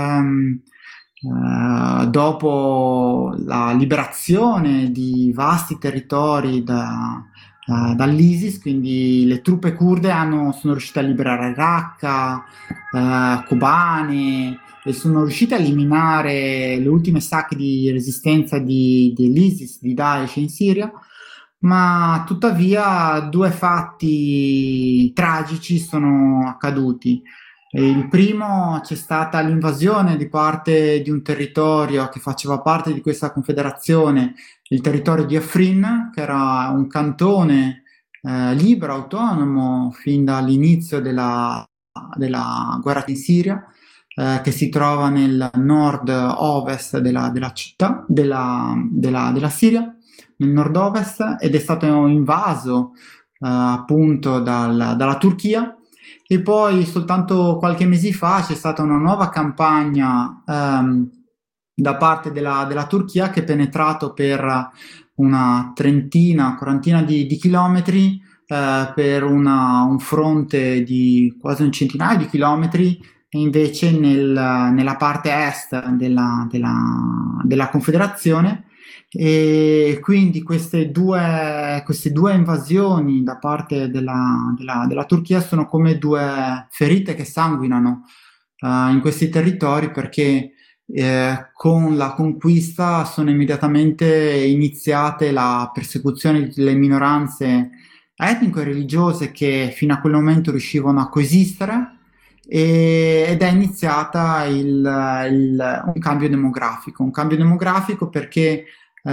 Dopo la liberazione di vasti territori dall'ISIS, quindi le truppe kurde sono riuscite a liberare Raqqa, Kobane, e sono riuscite a eliminare le ultime sacche di resistenza dell'ISIS, di Daesh in Siria, ma tuttavia 2 fatti tragici sono accaduti. Il primo, c'è stata l'invasione di parte di un territorio che faceva parte di questa confederazione, il territorio di Afrin, che era un cantone libero, autonomo, fin dall'inizio della guerra in Siria, che si trova nel nord-ovest della città, della Siria, nel nord-ovest, ed è stato invaso appunto dalla Turchia. E poi soltanto qualche mese fa c'è stata una nuova campagna da parte della Turchia, che è penetrato per una quarantina di chilometri, per un fronte di quasi un centinaio di chilometri, e invece nella parte est della Confederazione. E quindi queste due invasioni da parte della Turchia sono come 2 ferite che sanguinano in questi territori, perché con la conquista sono immediatamente iniziate la persecuzione delle minoranze etniche e religiose che fino a quel momento riuscivano a coesistere, ed è iniziata un cambio demografico perché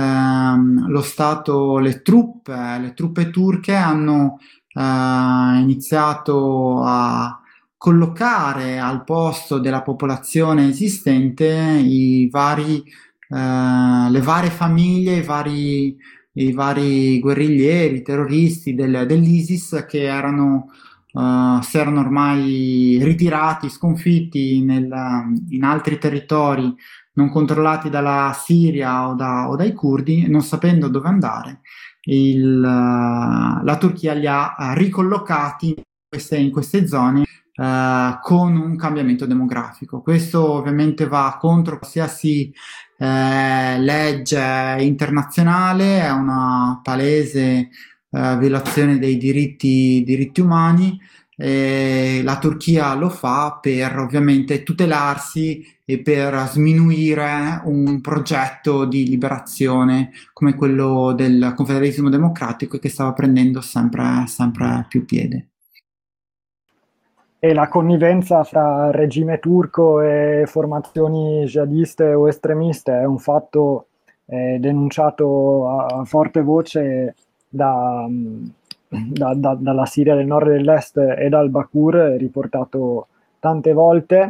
le truppe turche hanno iniziato a collocare al posto della popolazione esistente le varie famiglie, i vari guerriglieri, terroristi dell'ISIS, che si erano ormai ritirati, sconfitti in altri territori non controllati dalla Siria o dai curdi, non sapendo dove andare. La Turchia li ha ricollocati in queste zone con un cambiamento demografico. Questo ovviamente va contro qualsiasi legge internazionale, è una palese violazione dei diritti umani. La Turchia lo fa per ovviamente tutelarsi e per sminuire un progetto di liberazione come quello del confederalismo democratico che stava prendendo sempre più piede.
E la connivenza fra regime turco e formazioni jihadiste o estremiste è un fatto denunciato a forte voce dalla Siria del nord e dell'est e dal Bakur, riportato tante volte.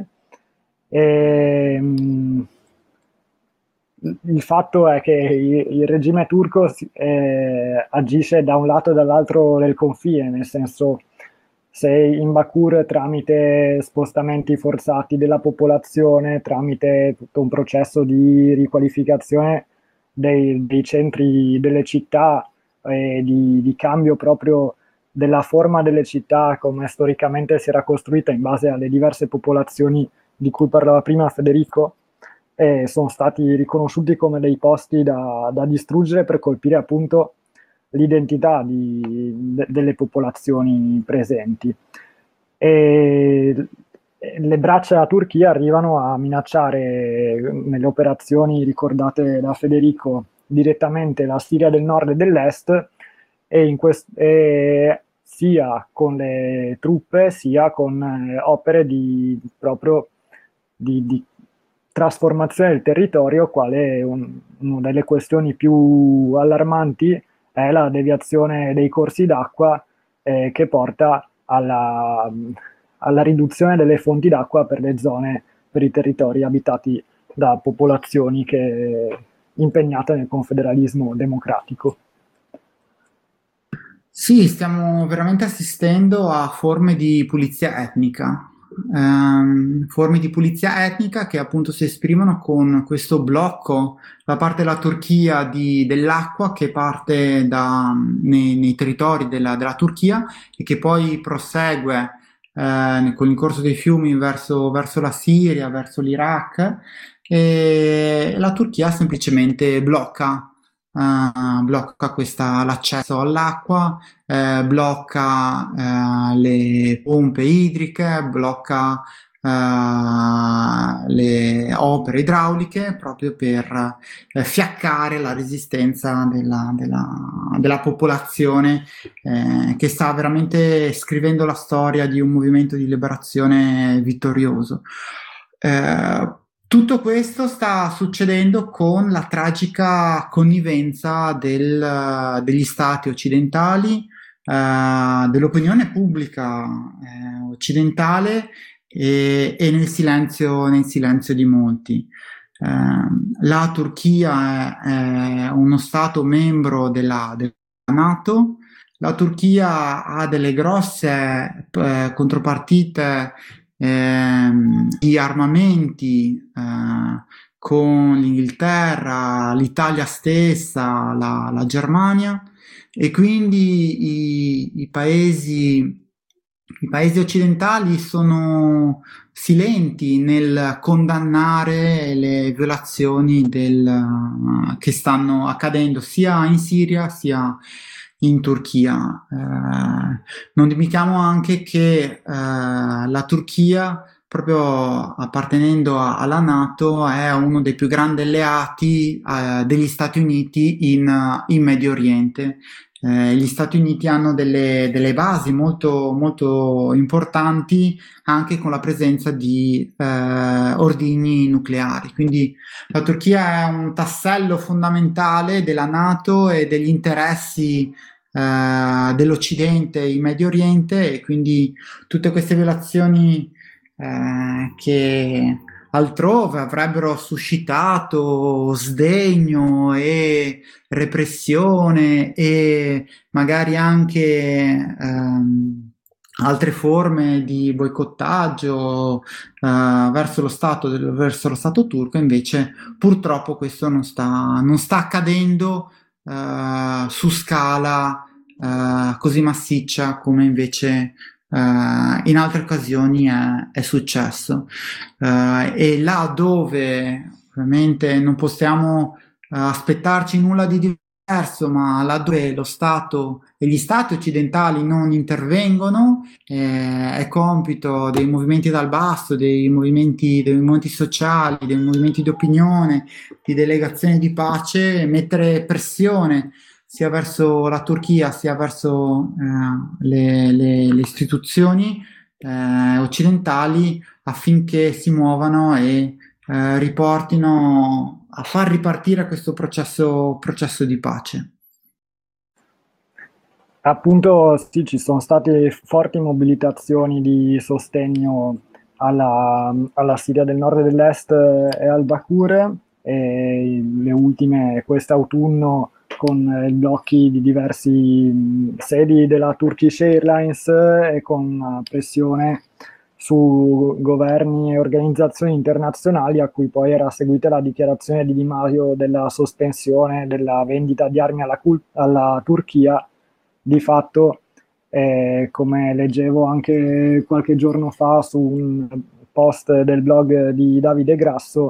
Il fatto è che il regime turco agisce da un lato e dall'altro del confine, nel senso, se in Bakur tramite spostamenti forzati della popolazione, tramite tutto un processo di riqualificazione dei centri delle città, di cambio proprio della forma delle città come storicamente si era costruita in base alle diverse popolazioni di cui parlava prima Federico, sono stati riconosciuti come dei posti da distruggere per colpire appunto l'identità delle popolazioni presenti. E le braccia della Turchia arrivano a minacciare, nelle operazioni ricordate da Federico, direttamente la Siria del nord e dell'est, e sia con le truppe sia con opere proprio di trasformazione del territorio, quale una delle questioni più allarmanti è la deviazione dei corsi d'acqua, che porta alla riduzione delle fonti d'acqua per i territori abitati da popolazioni impegnate nel confederalismo democratico.
Sì, stiamo veramente assistendo a forme di pulizia etnica. Che appunto si esprimono con questo blocco da parte della Turchia dell'acqua che parte nei territori della Turchia e che poi prosegue con il corso dei fiumi verso la Siria, verso l'Iraq, e la Turchia semplicemente blocca l'accesso all'acqua, blocca le pompe idriche, blocca le opere idrauliche proprio per fiaccare la resistenza della popolazione che sta veramente scrivendo la storia di un movimento di liberazione vittorioso. Tutto questo sta succedendo con la tragica connivenza degli stati occidentali, dell'opinione pubblica occidentale e nel silenzio di molti. La Turchia è uno stato membro della NATO. La Turchia ha delle grosse contropartite di armamenti con l'Inghilterra, l'Italia stessa, la Germania, e quindi i paesi occidentali sono silenti nel condannare le violazioni che stanno accadendo sia in Siria sia in Turchia. Non dimentichiamo anche che la Turchia, proprio appartenendo alla NATO, è uno dei più grandi alleati degli Stati Uniti in Medio Oriente. Gli Stati Uniti hanno delle basi molto, molto importanti anche con la presenza di ordigni nucleari. Quindi la Turchia è un tassello fondamentale della NATO e degli interessi dell'Occidente in Medio Oriente, e quindi tutte queste violazioni che altrove avrebbero suscitato sdegno e repressione e magari anche altre forme di boicottaggio verso lo Stato turco, invece purtroppo questo non sta accadendo su scala così massiccia come invece in altre occasioni è successo, e là dove ovviamente non possiamo aspettarci nulla di ma laddove lo Stato e gli Stati occidentali non intervengono, è compito dei movimenti dal basso, dei movimenti sociali, dei movimenti di opinione, di delegazione di pace, mettere pressione sia verso la Turchia sia verso le istituzioni occidentali affinché si muovano e riportino a far ripartire questo processo di pace.
Appunto, sì, ci sono state forti mobilitazioni di sostegno alla Siria del nord e dell'est e al Bakure, e le ultime quest'autunno con i blocchi di diversi sedi della Turkish Airlines e con pressione su governi e organizzazioni internazionali, a cui poi era seguita la dichiarazione di Di Maio della sospensione della vendita di armi alla Turchia. Di fatto, come leggevo anche qualche giorno fa su un post del blog di Davide Grasso,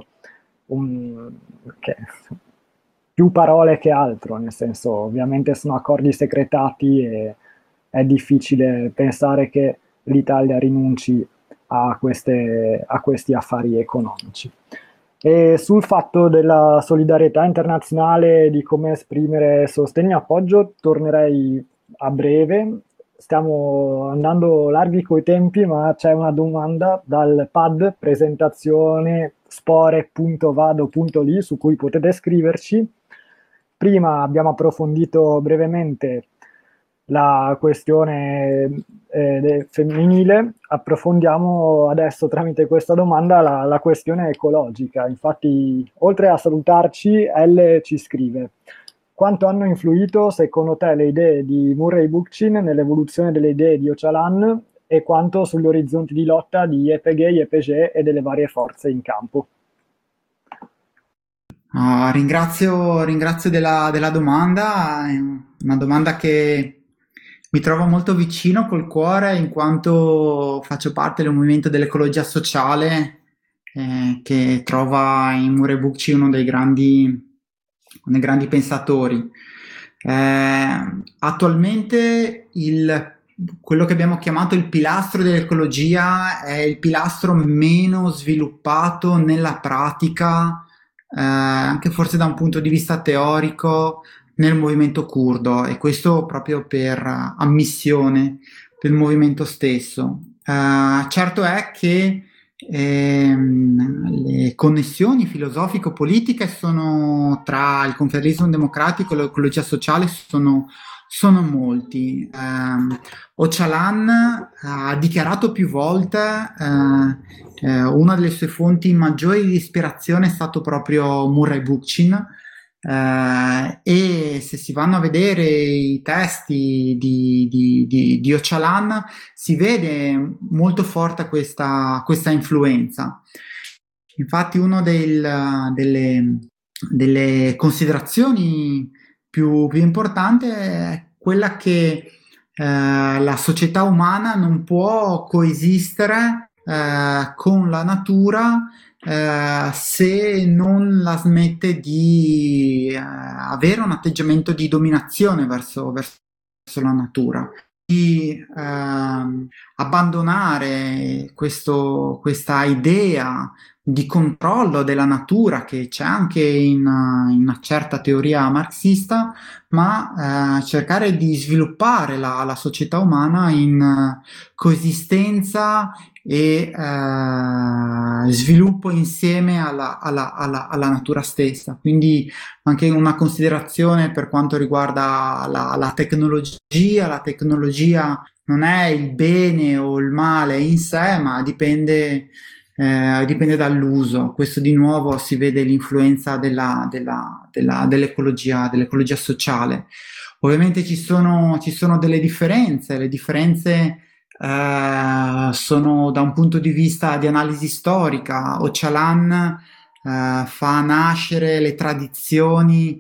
più parole che altro, nel senso, ovviamente sono accordi secretati e è difficile pensare che l'Italia rinunci a questi affari economici. E sul fatto della solidarietà internazionale, di come esprimere sostegno e appoggio, tornerei a breve. Stiamo andando larghi coi tempi, ma c'è una domanda dal pad presentazione spore.vado.li su cui potete scriverci. Prima abbiamo approfondito brevemente la questione femminile, approfondiamo adesso tramite questa domanda la questione ecologica. Infatti, oltre a salutarci, Elle ci scrive: quanto hanno influito secondo te le idee di Murray Bookchin nell'evoluzione delle idee di Öcalan e quanto sugli orizzonti di lotta di YPG, YPG e delle varie forze in campo?
Ringrazio della domanda, è una domanda che mi trovo molto vicino col cuore in quanto faccio parte del movimento dell'ecologia sociale che trova in Murray Bookchin uno dei grandi pensatori. Attualmente quello che abbiamo chiamato il pilastro dell'ecologia è il pilastro meno sviluppato nella pratica, anche forse da un punto di vista teorico, nel movimento curdo, e questo proprio per ammissione del movimento stesso. Certo è che le connessioni filosofico-politiche tra il confederalismo democratico e l'ecologia sociale sono molti. Öcalan ha dichiarato più volte una delle sue fonti maggiori di ispirazione è stato proprio Murray Bookchin, e se si vanno a vedere i testi di Öcalan si vede molto forte questa influenza. Infatti una delle considerazioni più importanti è quella che la società umana non può coesistere con la natura se non la smette di avere un atteggiamento di dominazione verso la natura, di abbandonare questa idea di controllo della natura che c'è anche in una certa teoria marxista, ma cercare di sviluppare la società umana in coesistenza e sviluppo insieme alla natura stessa. Quindi anche una considerazione per quanto riguarda la tecnologia. La tecnologia non è il bene o il male in sé, ma dipende dall'uso. Questo di nuovo si vede l'influenza dell'ecologia sociale. Ovviamente ci sono delle differenze. Le differenze sono da un punto di vista di analisi storica. Öcalan fa nascere le tradizioni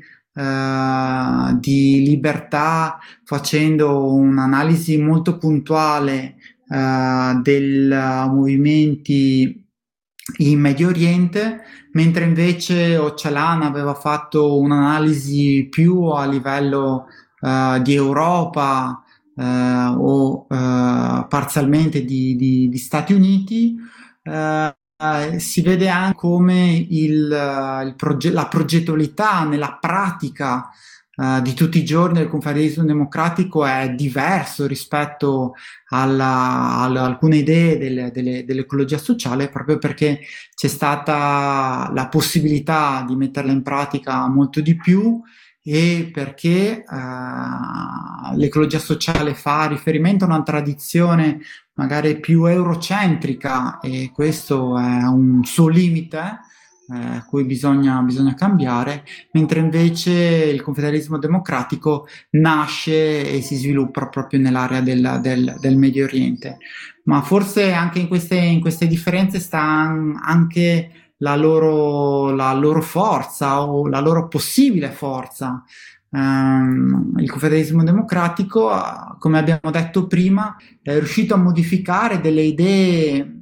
di libertà facendo un'analisi molto puntuale dei movimenti in Medio Oriente, mentre invece Öcalan aveva fatto un'analisi più a livello di Europa o parzialmente di Stati Uniti. Si vede anche come la progettualità nella pratica di tutti i giorni del confederalismo democratico è diverso rispetto a alcune idee dell'ecologia sociale, proprio perché c'è stata la possibilità di metterla in pratica molto di più, e perché l'ecologia sociale fa riferimento a una tradizione magari più eurocentrica, e questo è un suo limite a cui bisogna cambiare, mentre invece il confederalismo democratico nasce e si sviluppa proprio nell'area del Medio Oriente. Ma forse anche in queste differenze sta anche la loro forza, o la loro possibile forza. Il confederalismo democratico, come abbiamo detto prima, è riuscito a modificare delle idee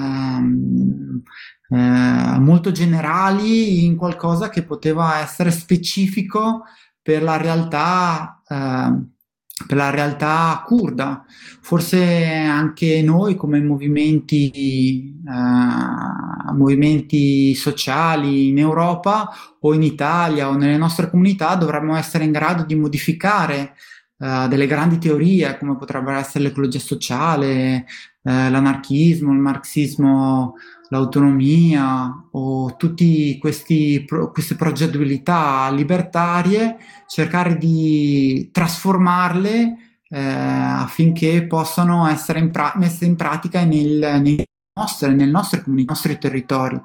molto generali in qualcosa che poteva essere specifico per la realtà curda. Forse anche noi, come movimenti sociali in Europa o in Italia o nelle nostre comunità, dovremmo essere in grado di modificare delle grandi teorie, come potrebbero essere l'ecologia sociale, l'anarchismo, il marxismo, l'autonomia, o tutti queste progettualità libertarie, cercare di trasformarle affinché possano essere messe in pratica nelle nostre comunità, nei nostri territori.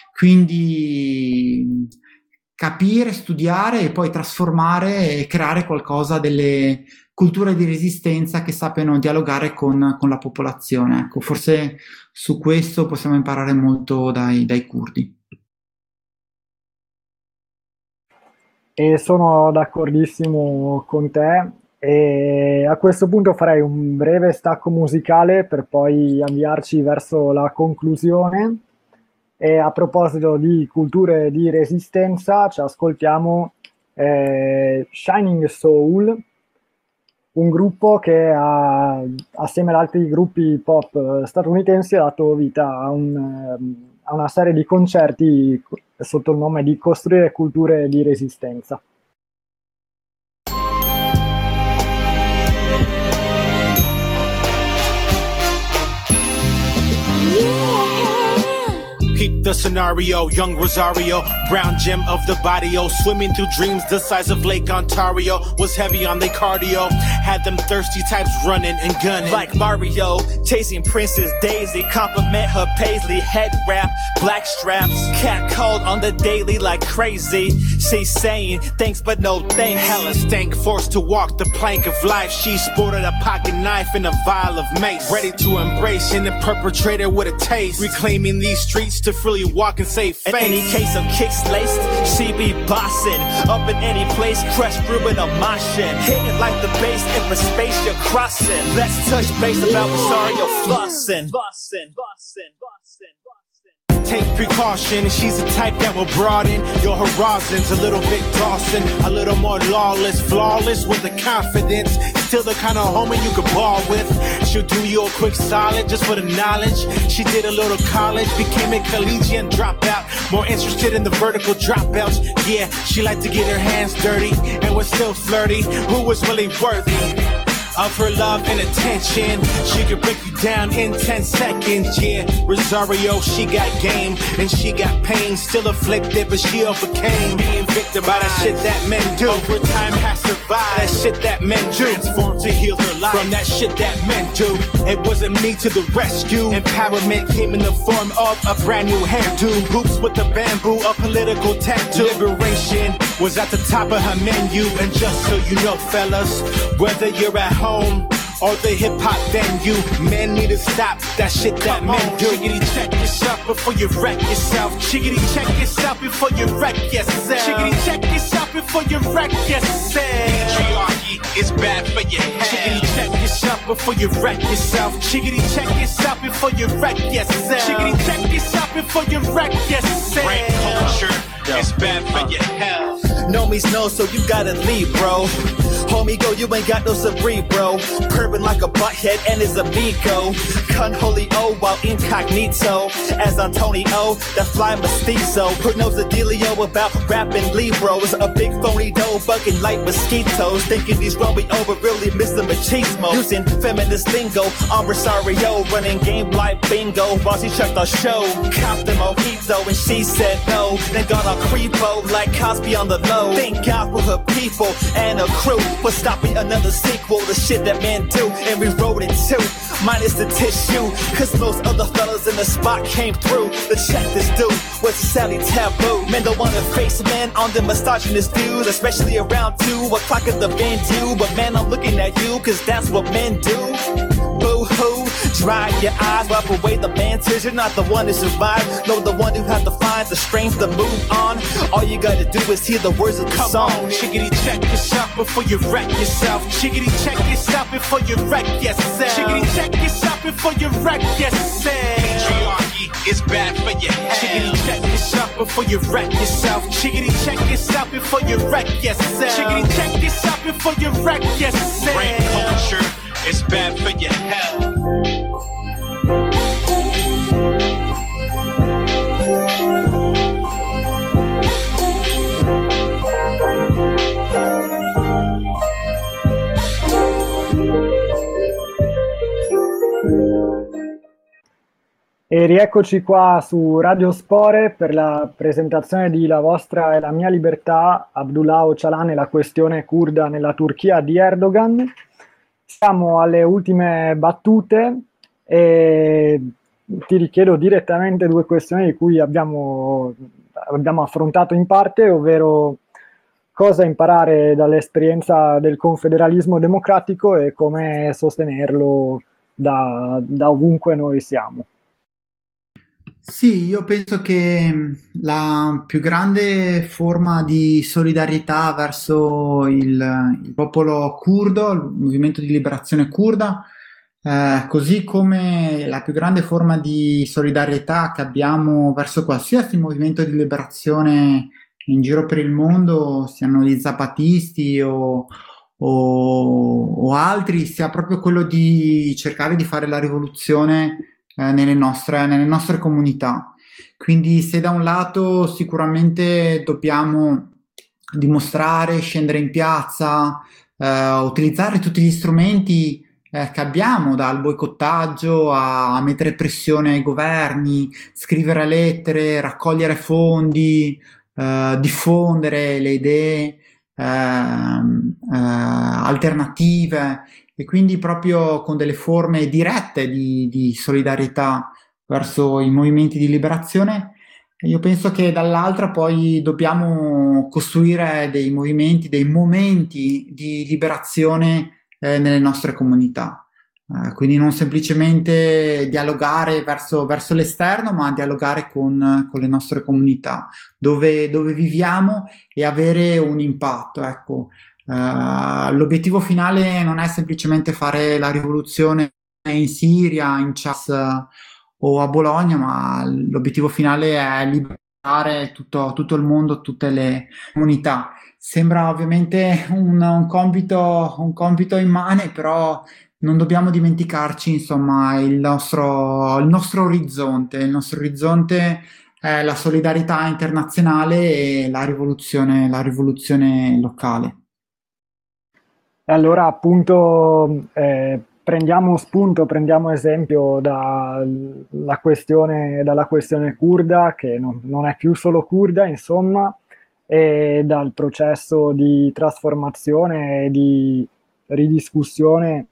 Quindi capire, studiare e poi trasformare e creare qualcosa, delle culture di resistenza che sappiano dialogare con la popolazione. Ecco, forse su questo possiamo imparare molto dai curdi.
E sono d'accordissimo con te, e a questo punto farei un breve stacco musicale per poi avviarci verso la conclusione. E a proposito di culture di resistenza, ci ascoltiamo Shining Soul, un gruppo che assieme ad altri gruppi pop statunitensi ha dato vita a una serie di concerti sotto il nome di Costruire culture di resistenza.
Peep the scenario, young Rosario, brown gem of the barrio, swimming through dreams the size of Lake Ontario, was heavy on their cardio, had them thirsty types running and gunning.
Like Mario, chasing Princess Daisy, compliment her paisley, head wrap, black straps, cat called on the daily like crazy, she's saying thanks but no thanks.
Hella stank, forced to walk the plank of life, she sported a pocket knife and a vial of mace, ready to embrace and the perpetrator with a taste, reclaiming these streets to freely walk and save face.
In any case of kicks laced, she be bossing. Up in any place, crush Ruben or Moshin. Hitting like the base in the space you're crossing. Let's touch base about Rosario flossing.
Take precaution, she's the type that will broaden your horizons. A little bit Dawson, a little more lawless, flawless with the confidence. Still the kind of homie you could ball with. She'll do you a quick solid just for the knowledge. She did a little college, became a collegiate dropout. More interested in the vertical dropouts. Yeah, she liked to get her hands dirty and was still flirty. Who was really worthy of her love and attention? She could break you down in 10 seconds, yeah. Rosario, she got game and she got pain. Still afflicted, but she overcame being victimized by that shit that men do. Over time has survived that shit that men do. Transformed to heal her life from that shit that men do. It wasn't me to the rescue. Empowerment came in the form of a brand new hairdo. Hoops with the bamboo, a political tattoo. Liberation was at the top of her menu. And just so you know, fellas, whether you're at home or the hip-hop venue, men need to stop that shit that men do. Chickity, check yourself before you wreck yourself. Chickity, check yourself before you wreck yourself. Chickity, check yourself before you wreck yourself. Patriarchy it's bad for your health. Chickadee, check yourself before you wreck yourself. Chickadee, check yourself before you wreck yourself. Chickadee, check yourself before you wreck yourself. Rank culture, it's bad for your health.
No means no, so you gotta leave, bro. Homie, go, you ain't got no cerebro. Purring like a butthead and is a amigo. Unholy O while incognito. As Antonio, that fly mestizo. Who knows the dealio about rapping Libros? A big phony dough bugging like mosquitoes. Thinking he's rolling over, really missing machismo. Using feminist lingo on Rosario. Running game like bingo while she checked our show. Copped the mojito and she said no. Then got on creepo like Cosby on the low. Thank God for her people and her crew for stopping another sequel to shit that men do. And we wrote it too, minus the tissue. Cause most other fellas in the spot came through. The check this dude was sadly taboo. Men don't wanna face men on the misogynist views, especially around 2 o'clock at the venue. But man, I'm looking at you cause that's what men do. Boo-hoo, dry your eyes, wipe away the man tears. You're not the one to survive, no, the one who has to find the strength to move on. All you gotta do is hear the words of the song.
On, chickadee, check yourself before you wreck yourself. Chickadee, check yourself before you wreck yourself. Chickadee, check yourself before you wreck yourself. Patriarchy is bad for your health. Chickadee, check yourself before you wreck yourself. Chickadee, check yourself before you wreck yourself. Chickadee, check yourself before you wreck yourself. Rank culture, it's bad for your health.
E rieccoci qua su Radio Spore per la presentazione di La vostra e la mia libertà, Abdullah Öcalan e la questione curda nella Turchia di Erdogan. Siamo alle ultime battute e ti richiedo direttamente 2 questioni di cui abbiamo affrontato in parte, ovvero cosa imparare dall'esperienza del confederalismo democratico e come sostenerlo da ovunque noi siamo.
Sì, io penso che la più grande forma di solidarietà verso il popolo curdo, il movimento di liberazione curda, così come la più grande forma di solidarietà che abbiamo verso qualsiasi movimento di liberazione in giro per il mondo, siano gli zapatisti o altri, sia proprio quello di cercare di fare la rivoluzione nelle nostre comunità. Quindi se da un lato sicuramente dobbiamo dimostrare, scendere in piazza, utilizzare tutti gli strumenti che abbiamo, dal boicottaggio a mettere pressione ai governi, scrivere lettere, raccogliere fondi, diffondere le idee alternative, e quindi proprio con delle forme dirette di solidarietà verso i movimenti di liberazione. Io penso che dall'altra poi dobbiamo costruire dei movimenti, dei momenti di liberazione nelle nostre comunità. Quindi non semplicemente dialogare verso l'esterno, ma dialogare con le nostre comunità, dove viviamo, e avere un impatto, ecco. L'obiettivo finale non è semplicemente fare la rivoluzione in Siria, in Chad o a Bologna, ma l'obiettivo finale è liberare tutto il mondo, tutte le comunità. Sembra ovviamente un compito immane, però non dobbiamo dimenticarci, insomma, il nostro orizzonte. Il nostro orizzonte è la solidarietà internazionale e la rivoluzione locale.
E allora appunto prendiamo esempio dalla questione curda, che non è più solo curda, insomma, e dal processo di trasformazione e di ridiscussione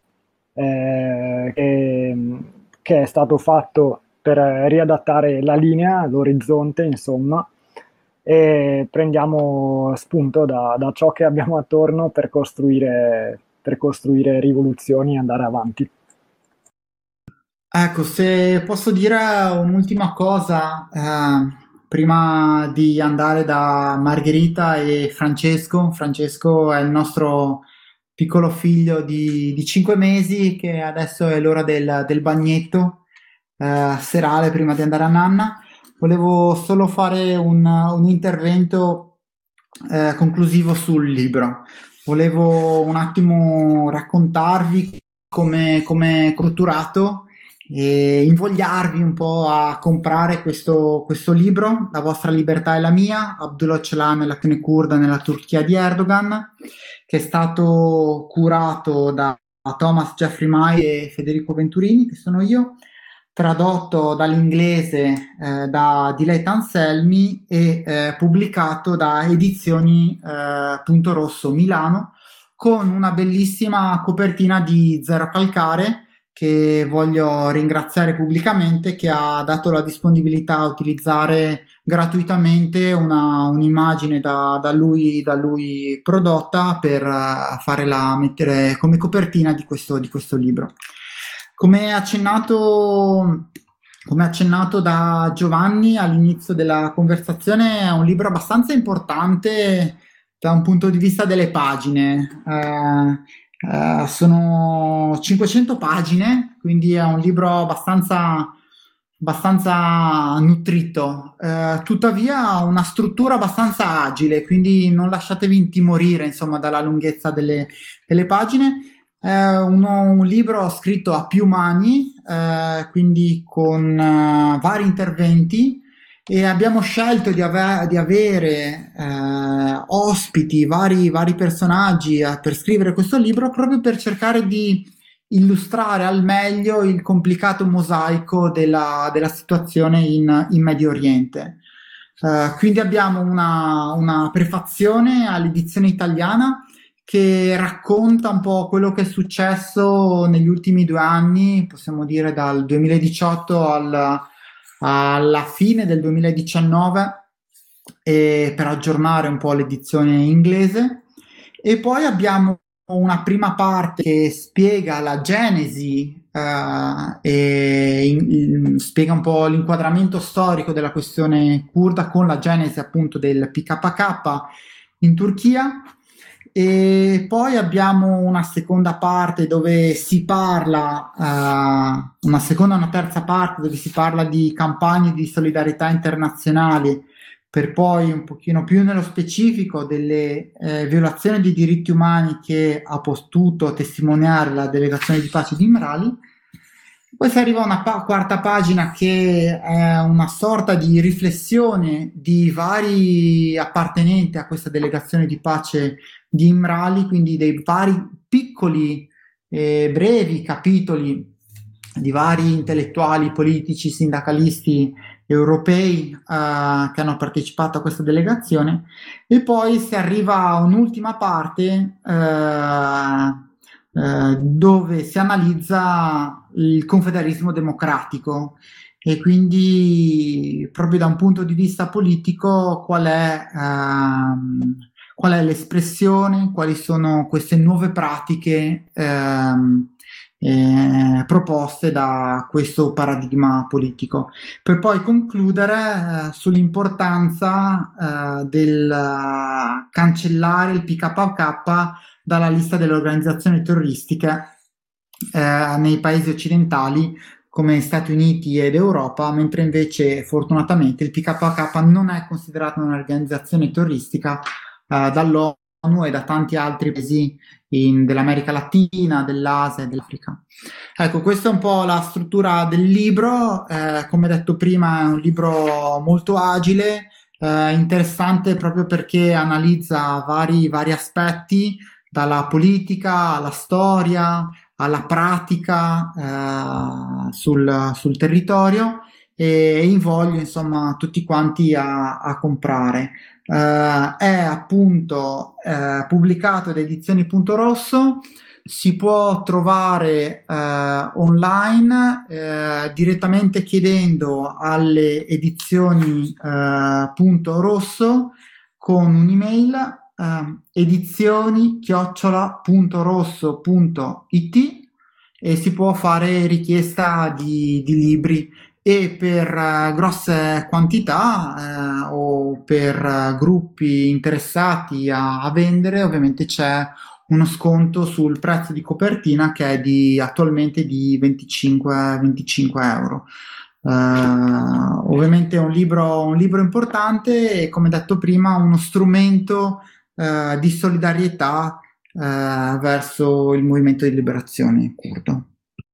che è stato fatto per riadattare la linea, l'orizzonte, insomma, e prendiamo spunto da ciò che abbiamo attorno per costruire rivoluzioni e andare avanti.
Ecco, se posso dire un'ultima cosa, prima di andare da Margherita e Francesco. Francesco è il nostro piccolo figlio di 5 mesi che adesso è l'ora del bagnetto serale prima di andare a nanna. Volevo solo fare un intervento conclusivo sul libro. Volevo un attimo raccontarvi come strutturato e invogliarvi un po' a comprare questo libro, La vostra libertà è la mia, Abdullah Öcalan e l'azione curda nella Turchia di Erdogan, che è stato curato da Thomas Jeffrey May e Federico Venturini, che sono io, tradotto dall'inglese da Diletta Anselmi e pubblicato da Edizioni Punto Rosso Milano, con una bellissima copertina di Zero Calcare, che voglio ringraziare pubblicamente, che ha dato la disponibilità a utilizzare gratuitamente un'immagine da lui prodotta per mettere come copertina di questo libro. Come accennato da Giovanni all'inizio della conversazione, è un libro abbastanza importante da un punto di vista delle pagine. Sono 500 pagine, quindi è un libro abbastanza nutrito, tuttavia ha una struttura abbastanza agile, quindi non lasciatevi intimorire, insomma, dalla lunghezza delle pagine. È un libro scritto a più mani, quindi con vari interventi, e abbiamo scelto di avere ospiti, vari personaggi per scrivere questo libro, proprio per cercare di illustrare al meglio il complicato mosaico della situazione in Medio Oriente. Quindi abbiamo una prefazione all'edizione italiana che racconta un po' quello che è successo negli ultimi 2 anni, possiamo dire dal 2018 alla fine del 2019, per aggiornare un po' l'edizione inglese. E poi abbiamo una prima parte che spiega la genesi e spiega un po' l'inquadramento storico della questione curda, con la genesi appunto del PKK in Turchia. E poi abbiamo una seconda parte dove si parla, una seconda e una terza parte dove si parla di campagne di solidarietà internazionali, per poi un pochino più nello specifico delle violazioni dei diritti umani che ha potuto testimoniare la delegazione di pace di Imrali. Poi si arriva a una quarta pagina che è una sorta di riflessione di vari appartenenti a questa delegazione di pace di Imrali, quindi dei vari piccoli brevi capitoli di vari intellettuali, politici, sindacalisti europei che hanno partecipato a questa delegazione. E poi si arriva a un'ultima parte dove si analizza il confederalismo democratico, e quindi proprio da un punto di vista politico qual è l'espressione, quali sono queste nuove pratiche proposte da questo paradigma politico, per poi concludere sull'importanza del cancellare il PKK dalla lista delle organizzazioni terroristiche nei paesi occidentali come Stati Uniti ed Europa, mentre invece fortunatamente il PKK non è considerato un'organizzazione terroristica dall'ONU e da tanti altri paesi dell'America Latina, dell'Asia e dell'Africa. Ecco, questa è un po' la struttura del libro. Come detto prima, è un libro molto agile, interessante proprio perché analizza vari aspetti, dalla politica alla storia alla pratica sul territorio, e invoglio insomma tutti quanti a comprare. È appunto pubblicato da Edizioni Punto Rosso, si può trovare online direttamente chiedendo alle Edizioni Punto Rosso con un'email edizioni@puntorosso.it, e si può fare richiesta di libri, e per grosse quantità o per gruppi interessati a vendere ovviamente c'è uno sconto sul prezzo di copertina che è attualmente di 25 euro. Ovviamente è un libro importante e, come detto prima, uno strumento di solidarietà verso il movimento di liberazione curdo.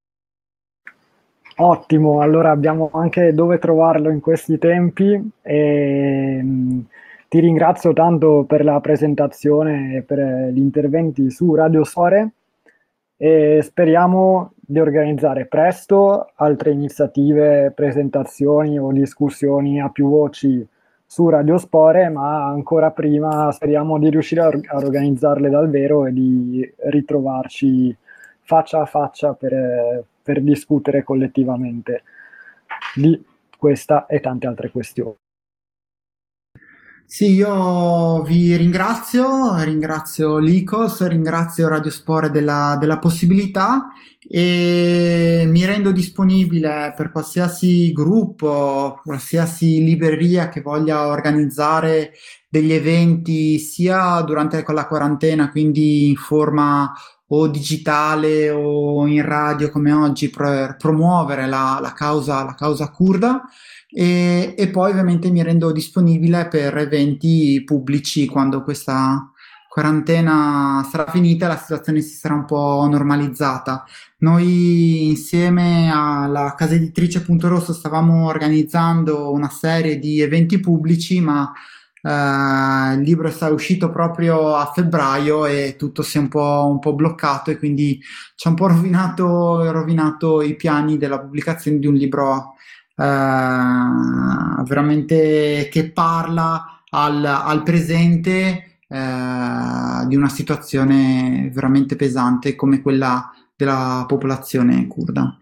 Ottimo, allora abbiamo anche dove trovarlo in questi tempi e ti ringrazio tanto per la presentazione e per gli interventi su Radio Sore e speriamo di organizzare presto altre iniziative, presentazioni o discussioni a più voci su Radio Spore, ma ancora prima speriamo di riuscire a organizzarle dal vero e di ritrovarci faccia a faccia per discutere collettivamente di questa e tante altre questioni.
Sì, io vi ringrazio l'ICOS, ringrazio Radio Spore della possibilità e mi rendo disponibile per qualsiasi gruppo, qualsiasi libreria che voglia organizzare degli eventi sia durante la quarantena, quindi in forma o digitale o in radio come oggi, per promuovere la causa curda. E poi ovviamente mi rendo disponibile per eventi pubblici quando questa quarantena sarà finita e la situazione si sarà un po' normalizzata. Noi insieme alla casa editrice Punto Rosso stavamo organizzando una serie di eventi pubblici, ma il libro è uscito proprio a febbraio e tutto si è un po' bloccato, e quindi ci ha un po' rovinato i piani della pubblicazione di un libro veramente che parla al presente di una situazione veramente pesante come quella della popolazione curda.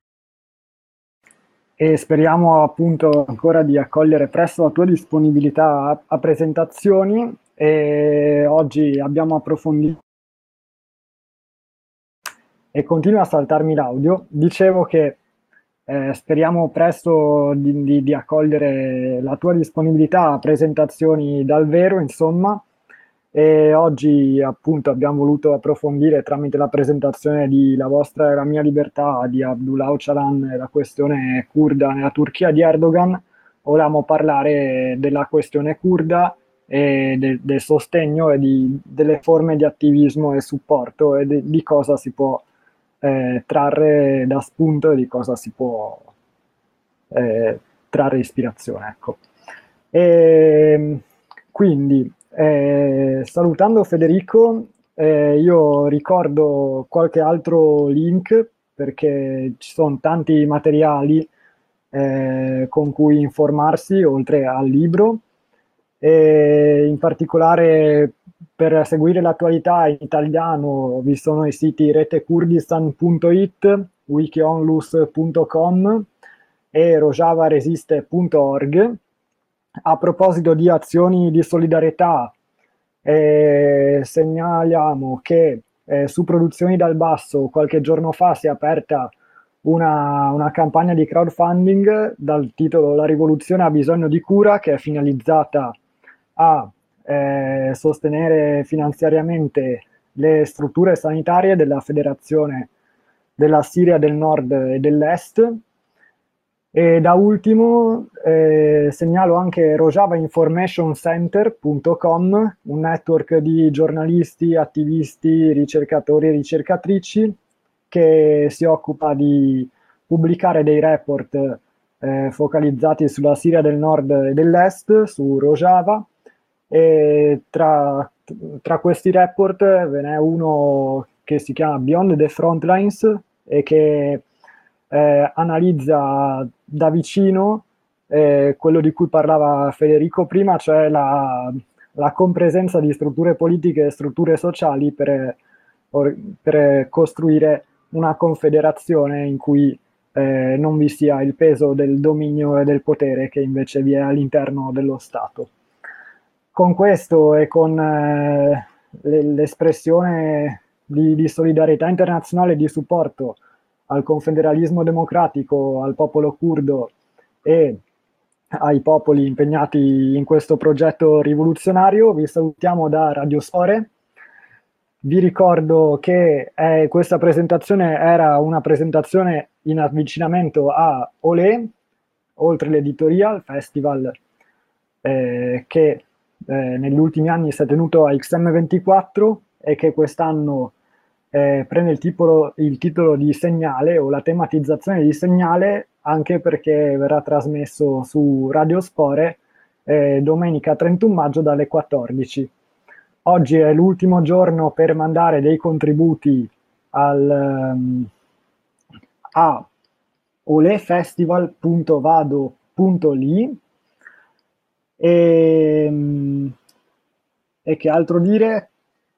E speriamo appunto ancora di accogliere presto la tua disponibilità a presentazioni, e oggi abbiamo approfondito e continua a saltarmi l'audio. Dicevo che speriamo presto di accogliere la tua disponibilità a presentazioni dal vero, insomma, e oggi appunto abbiamo voluto approfondire tramite la presentazione di La vostra e la mia libertà di Abdullah Öcalan la questione curda nella Turchia di Erdogan. Volevamo parlare della questione curda e del sostegno e delle forme di attivismo e supporto e di cosa si può trarre da spunto e di cosa si può trarre ispirazione, ecco. E quindi salutando Federico, io ricordo qualche altro link perché ci sono tanti materiali con cui informarsi oltre al libro, e in particolare per seguire l'attualità in italiano vi sono i siti retekurdistan.it, wikionlus.com e rojavaresiste.org. A proposito di azioni di solidarietà, segnaliamo che su Produzioni dal Basso qualche giorno fa si è aperta una campagna di crowdfunding dal titolo La rivoluzione ha bisogno di cura, che è finalizzata a sostenere finanziariamente le strutture sanitarie della Federazione della Siria del Nord e dell'Est. E da ultimo segnalo anche rojavainformationcenter.com, un network di giornalisti, attivisti, ricercatori e ricercatrici che si occupa di pubblicare dei report focalizzati sulla Siria del Nord e dell'Est, su Rojava, e tra questi report ve n'è uno che si chiama Beyond the Frontlines e che analizza da vicino quello di cui parlava Federico prima, cioè la compresenza di strutture politiche e strutture sociali per costruire una confederazione in cui non vi sia il peso del dominio e del potere che invece vi è all'interno dello Stato. Con questo e con l'espressione di solidarietà internazionale e di supporto al confederalismo democratico, al popolo curdo e ai popoli impegnati in questo progetto rivoluzionario, vi salutiamo da Radio Sore. vi ricordo che questa presentazione era una presentazione in avvicinamento a Olé, oltre l'editoria, il festival che negli ultimi anni si è tenuto a XM24 e che quest'anno prende il titolo di Segnale, o la tematizzazione di Segnale, anche perché verrà trasmesso su Radio Spore domenica 31 maggio dalle 14. Oggi è l'ultimo giorno per mandare dei contributi a olefestival.vado.li e che altro dire?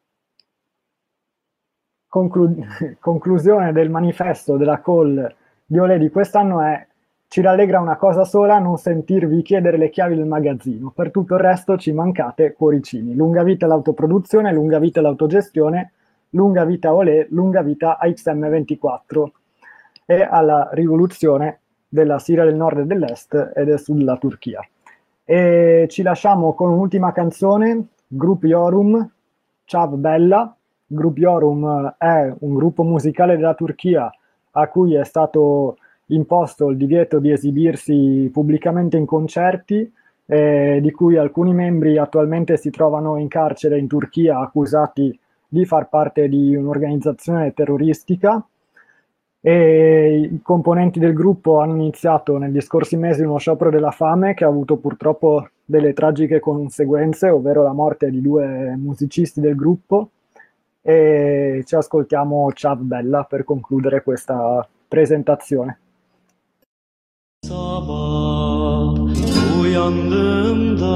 Conclusione del manifesto della call di Olé di quest'anno è: ci rallegra una cosa sola, non sentirvi chiedere le chiavi del magazzino, per tutto il resto ci mancate cuoricini. Lunga vita all'autoproduzione, lunga vita all'autogestione, lunga vita Olé, lunga vita a XM24 e alla rivoluzione della Siria del Nord e dell'Est e del Sud della Turchia. E ci lasciamo con un'ultima canzone, Grup Yorum, Ciao Bella. Grup Yorum è un gruppo musicale della Turchia a cui è stato imposto il divieto di esibirsi pubblicamente in concerti, di cui alcuni membri attualmente si trovano in carcere in Turchia accusati di far parte di un'organizzazione terroristica. E i componenti del gruppo hanno iniziato negli scorsi mesi uno sciopero della fame che ha avuto purtroppo delle tragiche conseguenze, ovvero la morte di 2 musicisti del gruppo, e ci ascoltiamo Ciao Bella per concludere questa presentazione.
Sabah uyandığımda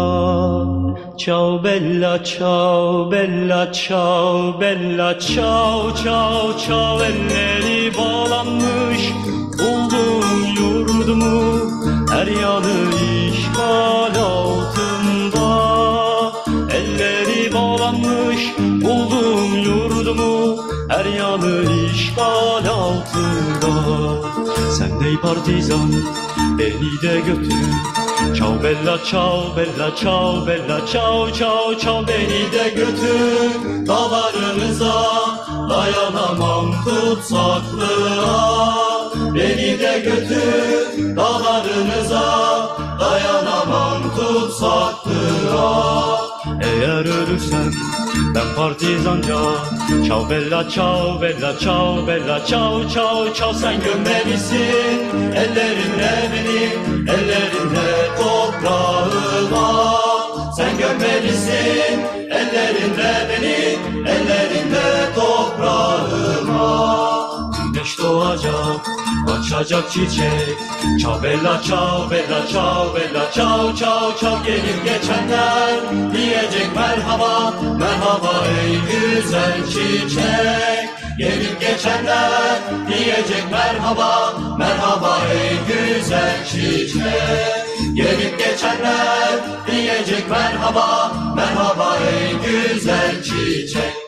ciao bella ciao bella ciao bella ciao ciao ciao elleri bağlanmış buldum yurdumu her yanı işgal altında elleri bağlanmış buldum yurdumu her yanı işgal altında. Sen dey partizan beni de götür. Ciao bella ciao bella ciao bella ciao ciao ciao beni de götür. Dağlarınıza dayanamam tutsaklığa. Beni de götür. Dağlarınıza dayanamam tutsaklığa. Eğer ölürsem ben partizanca ciao bella ciao bella ciao bella ciao ciao ciao sen gömmelisin ellerinle beni ellerinle toprağıma sen gömmelisin ellerinle beni ellerinle toprağıma güneş doğacak açacak çiçek ciao bella ciao bella ciao bella ciao ciao ciao gelip geçenler diyecek merhaba merhaba ey güzel çiçek gelip geçenler diyecek merhaba merhaba ey güzel çiçek gelip geçenler diyecek merhaba merhaba ey güzel çiçek.